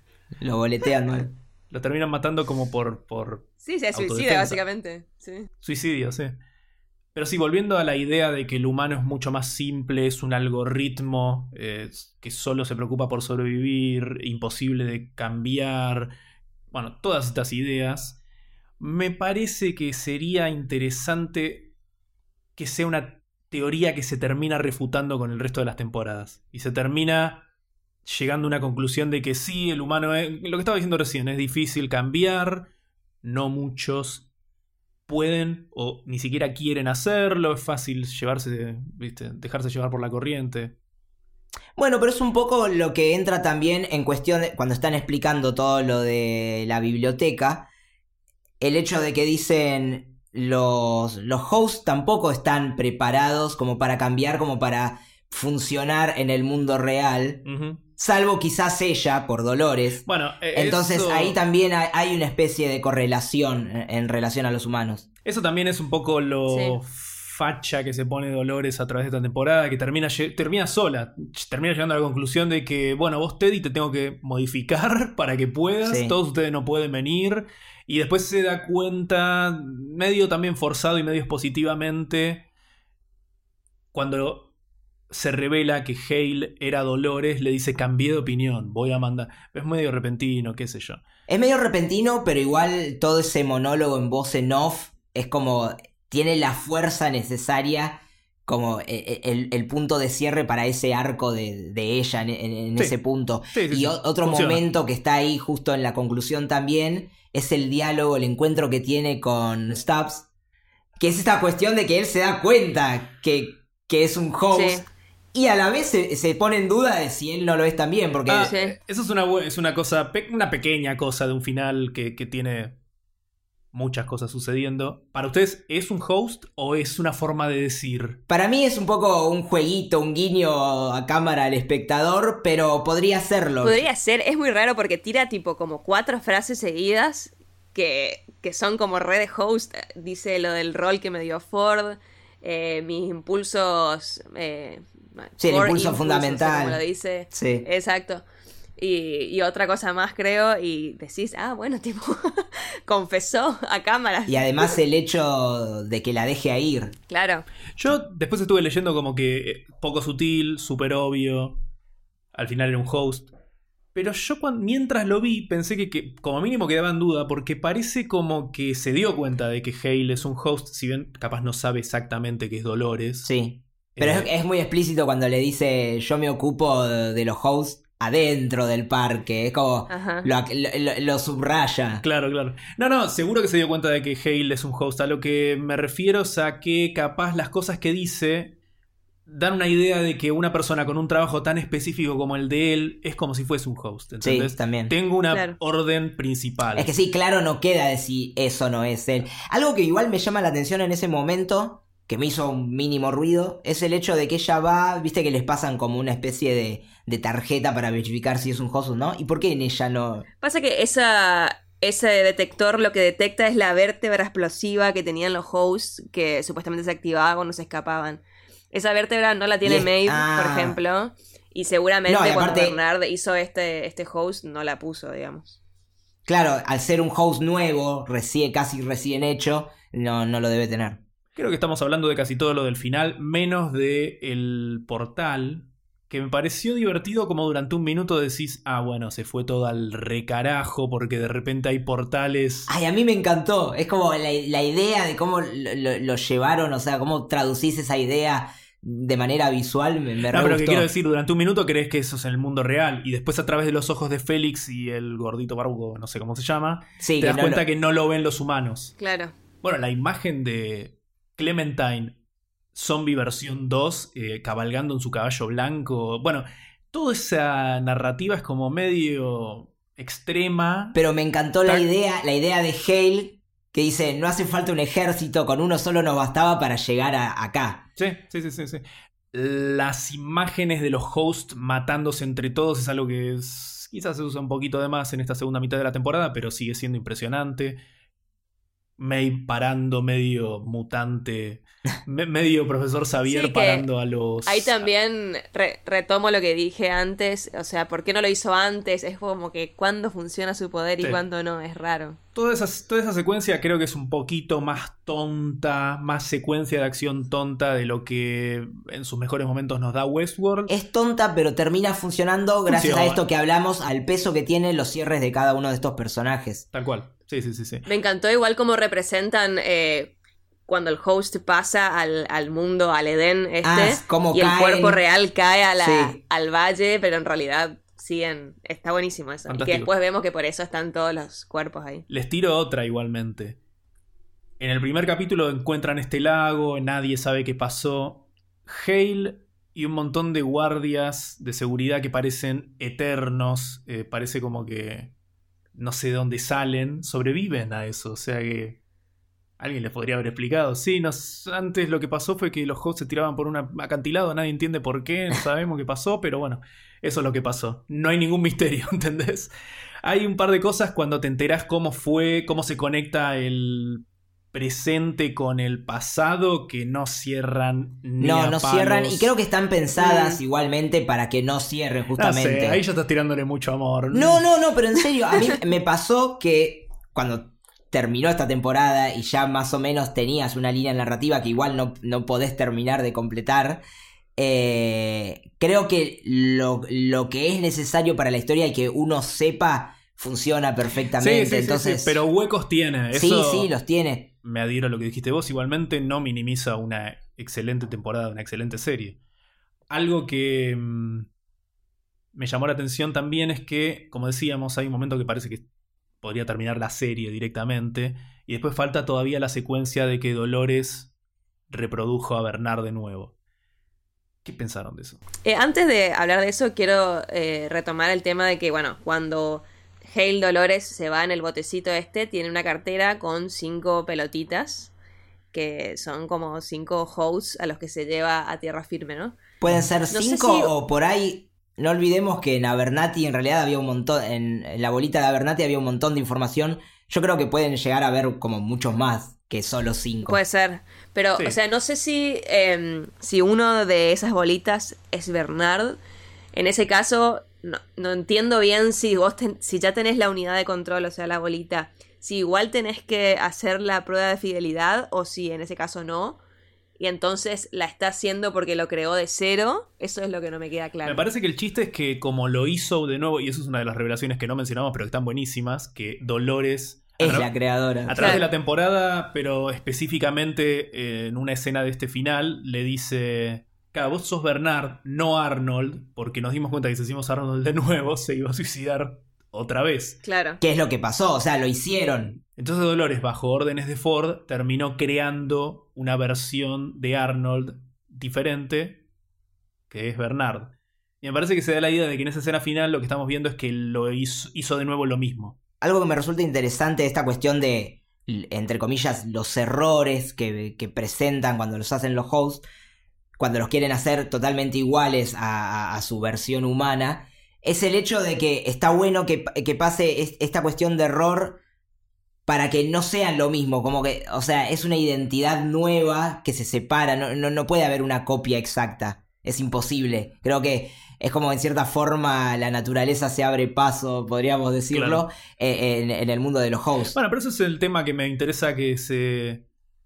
Lo boletean mal. lo terminan matando como por, por Sí, se suicida Autodefensa. básicamente. Sí. suicidio, sí. Pero sí, volviendo a la idea de que el humano es mucho más simple, es un algoritmo eh, que solo se preocupa por sobrevivir, imposible de cambiar. Bueno, todas estas ideas. Me parece que sería interesante que sea una teoría que se termina refutando con el resto de las temporadas. Y se termina llegando a una conclusión de que sí, el humano es... Lo que estaba diciendo recién, es difícil cambiar. No muchos pueden o ni siquiera quieren hacerlo. Es fácil llevarse, ¿viste? Dejarse llevar por la corriente. Bueno, pero es un poco lo que entra también en cuestión de, cuando están explicando todo lo de la biblioteca. El hecho de que dicen los, los hosts tampoco están preparados como para cambiar, como para funcionar en el mundo real. Uh-huh. salvo quizás ella por Dolores. Bueno, eh, entonces eso, ahí también hay, hay una especie de correlación en, en relación a los humanos. Eso también es un poco lo Sí. facha que se pone Dolores a través de esta temporada, que termina, lle- termina sola, termina llegando a la conclusión de que, bueno, vos Teddy te tengo que modificar para que puedas, Sí. todos ustedes no pueden venir, y después se da cuenta, medio también forzado y medio positivamente, cuando se revela que Hale era Dolores, le dice cambié de opinión, voy a mandar. Es medio repentino, qué sé yo. Es medio repentino, pero igual todo ese monólogo en voz en off es como... tiene la fuerza necesaria como el, el- el punto de cierre para ese arco de, de ella en, en- en Sí. ese punto. Sí, sí, y sí. o- otro Funciona. momento que está ahí justo en la conclusión también es el diálogo, el encuentro que tiene con Stubbs, que es esta cuestión de que él se da cuenta que, que es un host Sí. y a la vez se, se pone en duda de si él no lo es también, porque... Ah, Sí. Eso es una, bu- es una cosa, pe- una pequeña cosa de un final que, que tiene muchas cosas sucediendo. ¿Para ustedes es un host o es una forma de decir? Para mí es un poco un jueguito, un guiño a cámara al espectador, pero podría serlo. Podría ser, es muy raro porque tira tipo como cuatro frases seguidas que, que son como re de host. Dice lo del rol que me dio Ford, eh, mis impulsos... Eh, Sí, el core impulso impulsos, fundamental. como lo dice. Sí. Exacto. Y, y otra cosa más, creo, y decís, ah, bueno, tipo, confesó a cámaras. Y además el hecho de que la deje a ir. Claro. Yo después estuve leyendo como que eh, poco sutil, súper obvio. Al final era un host. Pero yo cuan- mientras lo vi pensé que, que como mínimo quedaba en duda porque parece como que se dio cuenta de que Hale es un host, si bien capaz no sabe exactamente qué es Dolores. Sí. Pero Eh, es, es muy explícito cuando le dice yo me ocupo de, de los hosts adentro del parque. Es como Ajá. lo, lo- lo subraya. Claro, claro. No, no, seguro que se dio cuenta de que Hale es un host. A lo que me refiero es a que capaz las cosas que dice dan una idea de que una persona con un trabajo tan específico como el de él es como si fuese un host. ¿Entendés? Sí, también. Tengo una Claro. orden principal. Es que sí, claro, no queda de si eso no es él. Algo que igual me llama la atención en ese momento, que me hizo un mínimo ruido, es el hecho de que ella va, viste que les pasan como una especie de, de tarjeta para verificar si es un host o no. ¿Y por qué en ella no? Pasa que esa, ese detector lo que detecta es la vértebra explosiva que tenían los hosts que supuestamente se activaba cuando se escapaban. Esa vértebra no la tiene Y es- Maeve, ah. por ejemplo, y seguramente No, y cuando aparte- Bernard hizo este, este host no la puso, digamos. Claro, al ser un host nuevo, recién, casi recién hecho, no, no lo debe tener. Creo que estamos hablando de casi todo lo del final, menos de el portal, que me pareció divertido como durante un minuto decís, ah, bueno, se fue todo al recarajo porque de repente hay portales. Ay, a mí me encantó. Es como la, la idea de cómo lo, lo- lo llevaron, o sea, cómo traducís esa idea de manera visual, me, me No, re pero que gustó. quiero decir, durante un minuto crees que eso es en el mundo real y después a través de los ojos de Félix y el gordito barbudo, no sé cómo se llama, Sí, te que das no cuenta lo- que no lo ven los humanos. Claro. Bueno, la imagen de Clementine, zombie versión dos, eh, cabalgando en su caballo blanco. Bueno, toda esa narrativa es como medio extrema. Pero me encantó la Tac. idea, la idea de Hale, que dice, no hace falta un ejército, con uno solo nos bastaba para llegar a- acá. Sí, sí, sí, sí, sí. Las imágenes de los hosts matándose entre todos es algo que es- quizás se usa un poquito de más en esta segunda mitad de la temporada, pero sigue siendo impresionante. Maeve parando medio mutante, me- medio profesor Xavier Sí, que parando a los... Ahí también re- retomo lo que dije antes, o sea, ¿por qué no lo hizo antes? Es como que cuándo funciona su poder y Sí. cuándo no, es raro. Toda esa, toda esa secuencia creo que es un poquito más tonta, más secuencia de acción tonta de lo que en sus mejores momentos nos da Westworld. Es tonta, pero termina funcionando gracias Funciona. a esto que hablamos, al peso que tienen los cierres de cada uno de estos personajes. Tal cual. Sí, sí, sí, sí. Me encantó igual cómo representan eh, cuando el host pasa al, al mundo, al Edén este, Ah, cómo y el caen. cuerpo real cae a la, Sí. al valle, pero en realidad siguen... Está buenísimo eso. Y Fantástico. que después vemos que por eso están todos los cuerpos ahí. Les tiro otra igualmente. En el primer capítulo encuentran este lago, nadie sabe qué pasó. Hale y un montón de guardias de seguridad que parecen eternos, eh, parece como que no sé de dónde salen, sobreviven a eso. O sea que Alguien les podría haber explicado. Sí, nos, antes lo que pasó fue que los hosts se tiraban por un acantilado. Nadie entiende por qué, no sabemos qué pasó, pero bueno, eso es lo que pasó. No hay ningún misterio, ¿entendés? Hay un par de cosas cuando te enterás cómo fue, cómo se conecta el presente con el pasado que no cierran ni No, a no palos. cierran y creo que están pensadas Mm. igualmente para que no cierren No justamente. sé, ahí ya estás tirándole mucho amor. No, no, no, pero en serio, a mí me pasó que cuando terminó esta temporada y ya más o menos tenías una línea narrativa que igual no, no podés terminar de completar, eh, creo que lo, lo que es necesario para la historia y que uno sepa funciona perfectamente. Sí, sí, sí, Entonces, sí, pero huecos tiene. sí, Eso sí, los tiene. me adhiero a lo que dijiste vos. Igualmente no minimiza una excelente temporada, una excelente serie. Algo que mmm, me llamó la atención también es que, como decíamos, hay un momento que parece que podría terminar la serie directamente y después falta todavía la secuencia de que Dolores reprodujo a Bernard de nuevo. ¿Qué pensaron de eso? Eh, antes de hablar de eso, quiero eh, retomar el tema de que, bueno, cuando Hale Dolores se va en el botecito este, tiene una cartera con cinco pelotitas, que son como cinco hosts a los que se lleva a tierra firme, ¿no? Pueden ser No sé cinco si- o por ahí. No olvidemos que en Abernathy en realidad había un montón. En, en la bolita de Abernathy había un montón de información. Yo creo que pueden llegar a haber como muchos más que solo cinco. Puede ser, pero, Sí. o sea, no sé si, eh, si uno de esas bolitas es Bernard. En ese caso, no, no entiendo bien si vos ten- si ya tenés la unidad de control, o sea, la bolita, si igual tenés que hacer la prueba de fidelidad o si en ese caso no. Y entonces la está haciendo porque lo creó de cero. Eso es lo que no me queda claro. Me parece que el chiste es que como lo hizo de nuevo, y eso es una de las revelaciones que no mencionamos pero que están buenísimas, que Dolores a Es tra- la creadora. a través Claro. de la temporada, pero específicamente eh, en una escena de este final, le dice: claro, vos sos Bernard, no Arnold, porque nos dimos cuenta que si hacíamos Arnold de nuevo se iba a suicidar otra vez. Claro. ¿Qué es lo que pasó? O sea, lo hicieron. Entonces Dolores, bajo órdenes de Ford, terminó creando una versión de Arnold diferente, que es Bernard. Y me parece que se da la idea de que en esa escena final lo que estamos viendo es que lo hizo, hizo de nuevo lo mismo. Algo que me resulta interesante de esta cuestión de, entre comillas, los errores que, que presentan cuando los hacen los hosts, cuando los quieren hacer totalmente iguales a, a, a su versión humana, es el hecho de que está bueno que, que pase es, esta cuestión de error para que no sean lo mismo, como que, o sea, es una identidad nueva que se separa, no, no, no puede haber una copia exacta, es imposible. Creo que es como en cierta forma la naturaleza se abre paso, podríamos decirlo, Claro. eh, en, en el mundo de los hosts. Bueno, pero ese es el tema que me interesa que se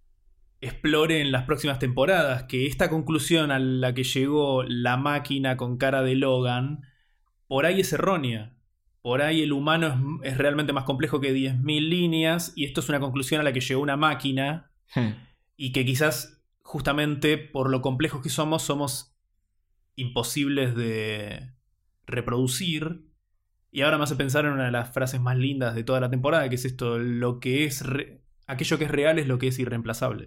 explore en las próximas temporadas, que esta conclusión a la que llegó la máquina con cara de Logan, por ahí es errónea. Por ahí el humano es, es realmente más complejo que diez mil líneas, y esto es una conclusión a la que llegó una máquina, Hmm. y que quizás justamente por lo complejos que somos, somos imposibles de reproducir. Y ahora me hace pensar en una de las frases más lindas de toda la temporada, que es esto: lo que es re- aquello que es real es lo que es irreemplazable.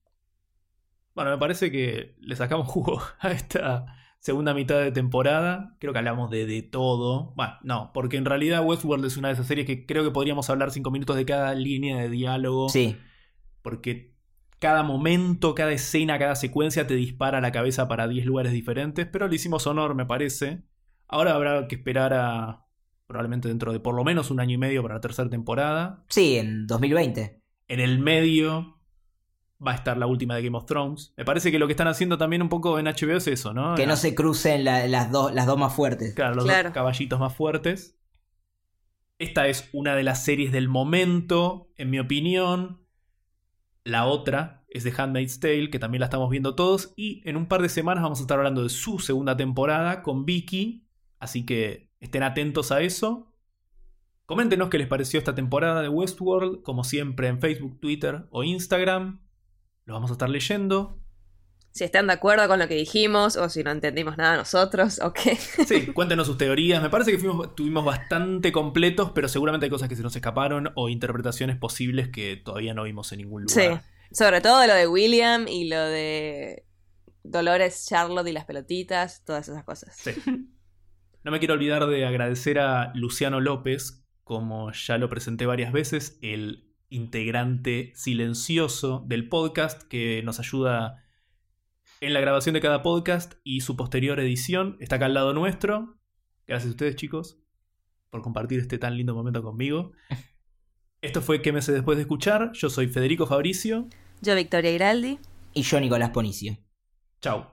Bueno, me parece que le sacamos jugo a esta segunda mitad de temporada. Creo que hablamos de, de todo. Bueno, no, porque en realidad Westworld es una de esas series que creo que podríamos hablar cinco minutos de cada línea de diálogo. Sí. Porque cada momento, cada escena, cada secuencia te dispara a la cabeza para diez lugares diferentes. Pero le hicimos honor, me parece. Ahora habrá que esperar a probablemente dentro de por lo menos un año y medio para la tercera temporada. Sí, en dos mil veinte. En el medio va a estar la última de Game of Thrones. Me parece que lo que están haciendo también un poco en H B O es eso, ¿no? Que no se crucen la- las, dos las dos más fuertes. Claro, los Claro. dos caballitos más fuertes. Esta es una de las series del momento, en mi opinión. La otra es The Handmaid's Tale, que también la estamos viendo todos. Y en un par de semanas vamos a estar hablando de su segunda temporada con Vicky. Así que estén atentos a eso. Coméntenos qué les pareció esta temporada de Westworld, como siempre en Facebook, Twitter o Instagram. Lo vamos a estar leyendo. Si están de acuerdo con lo que dijimos o si no entendimos nada nosotros o qué. Sí, cuéntenos sus teorías. Me parece que fuimos, estuvimos bastante completos, pero seguramente hay cosas que se nos escaparon o interpretaciones posibles que todavía no vimos en ningún Sí. lugar. Sobre todo lo de William y lo de Dolores, Charlotte y las pelotitas, todas esas cosas. Sí. No me quiero olvidar de agradecer a Luciano López, como ya lo presenté varias veces, el integrante silencioso del podcast que nos ayuda en la grabación de cada podcast y su posterior edición. Está acá al lado nuestro. Gracias a ustedes, chicos, por compartir este tan lindo momento conmigo. Esto fue ¿Qué meses después de escuchar? Yo soy Federico Fabricio. Yo, Victoria Giraldi. Y yo, Nicolás Ponicio. Chau.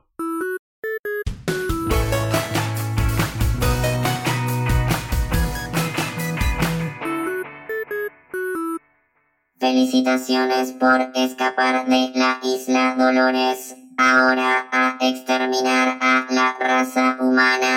Felicitaciones por escapar de la Isla Dolores. Ahora a exterminar a la raza humana.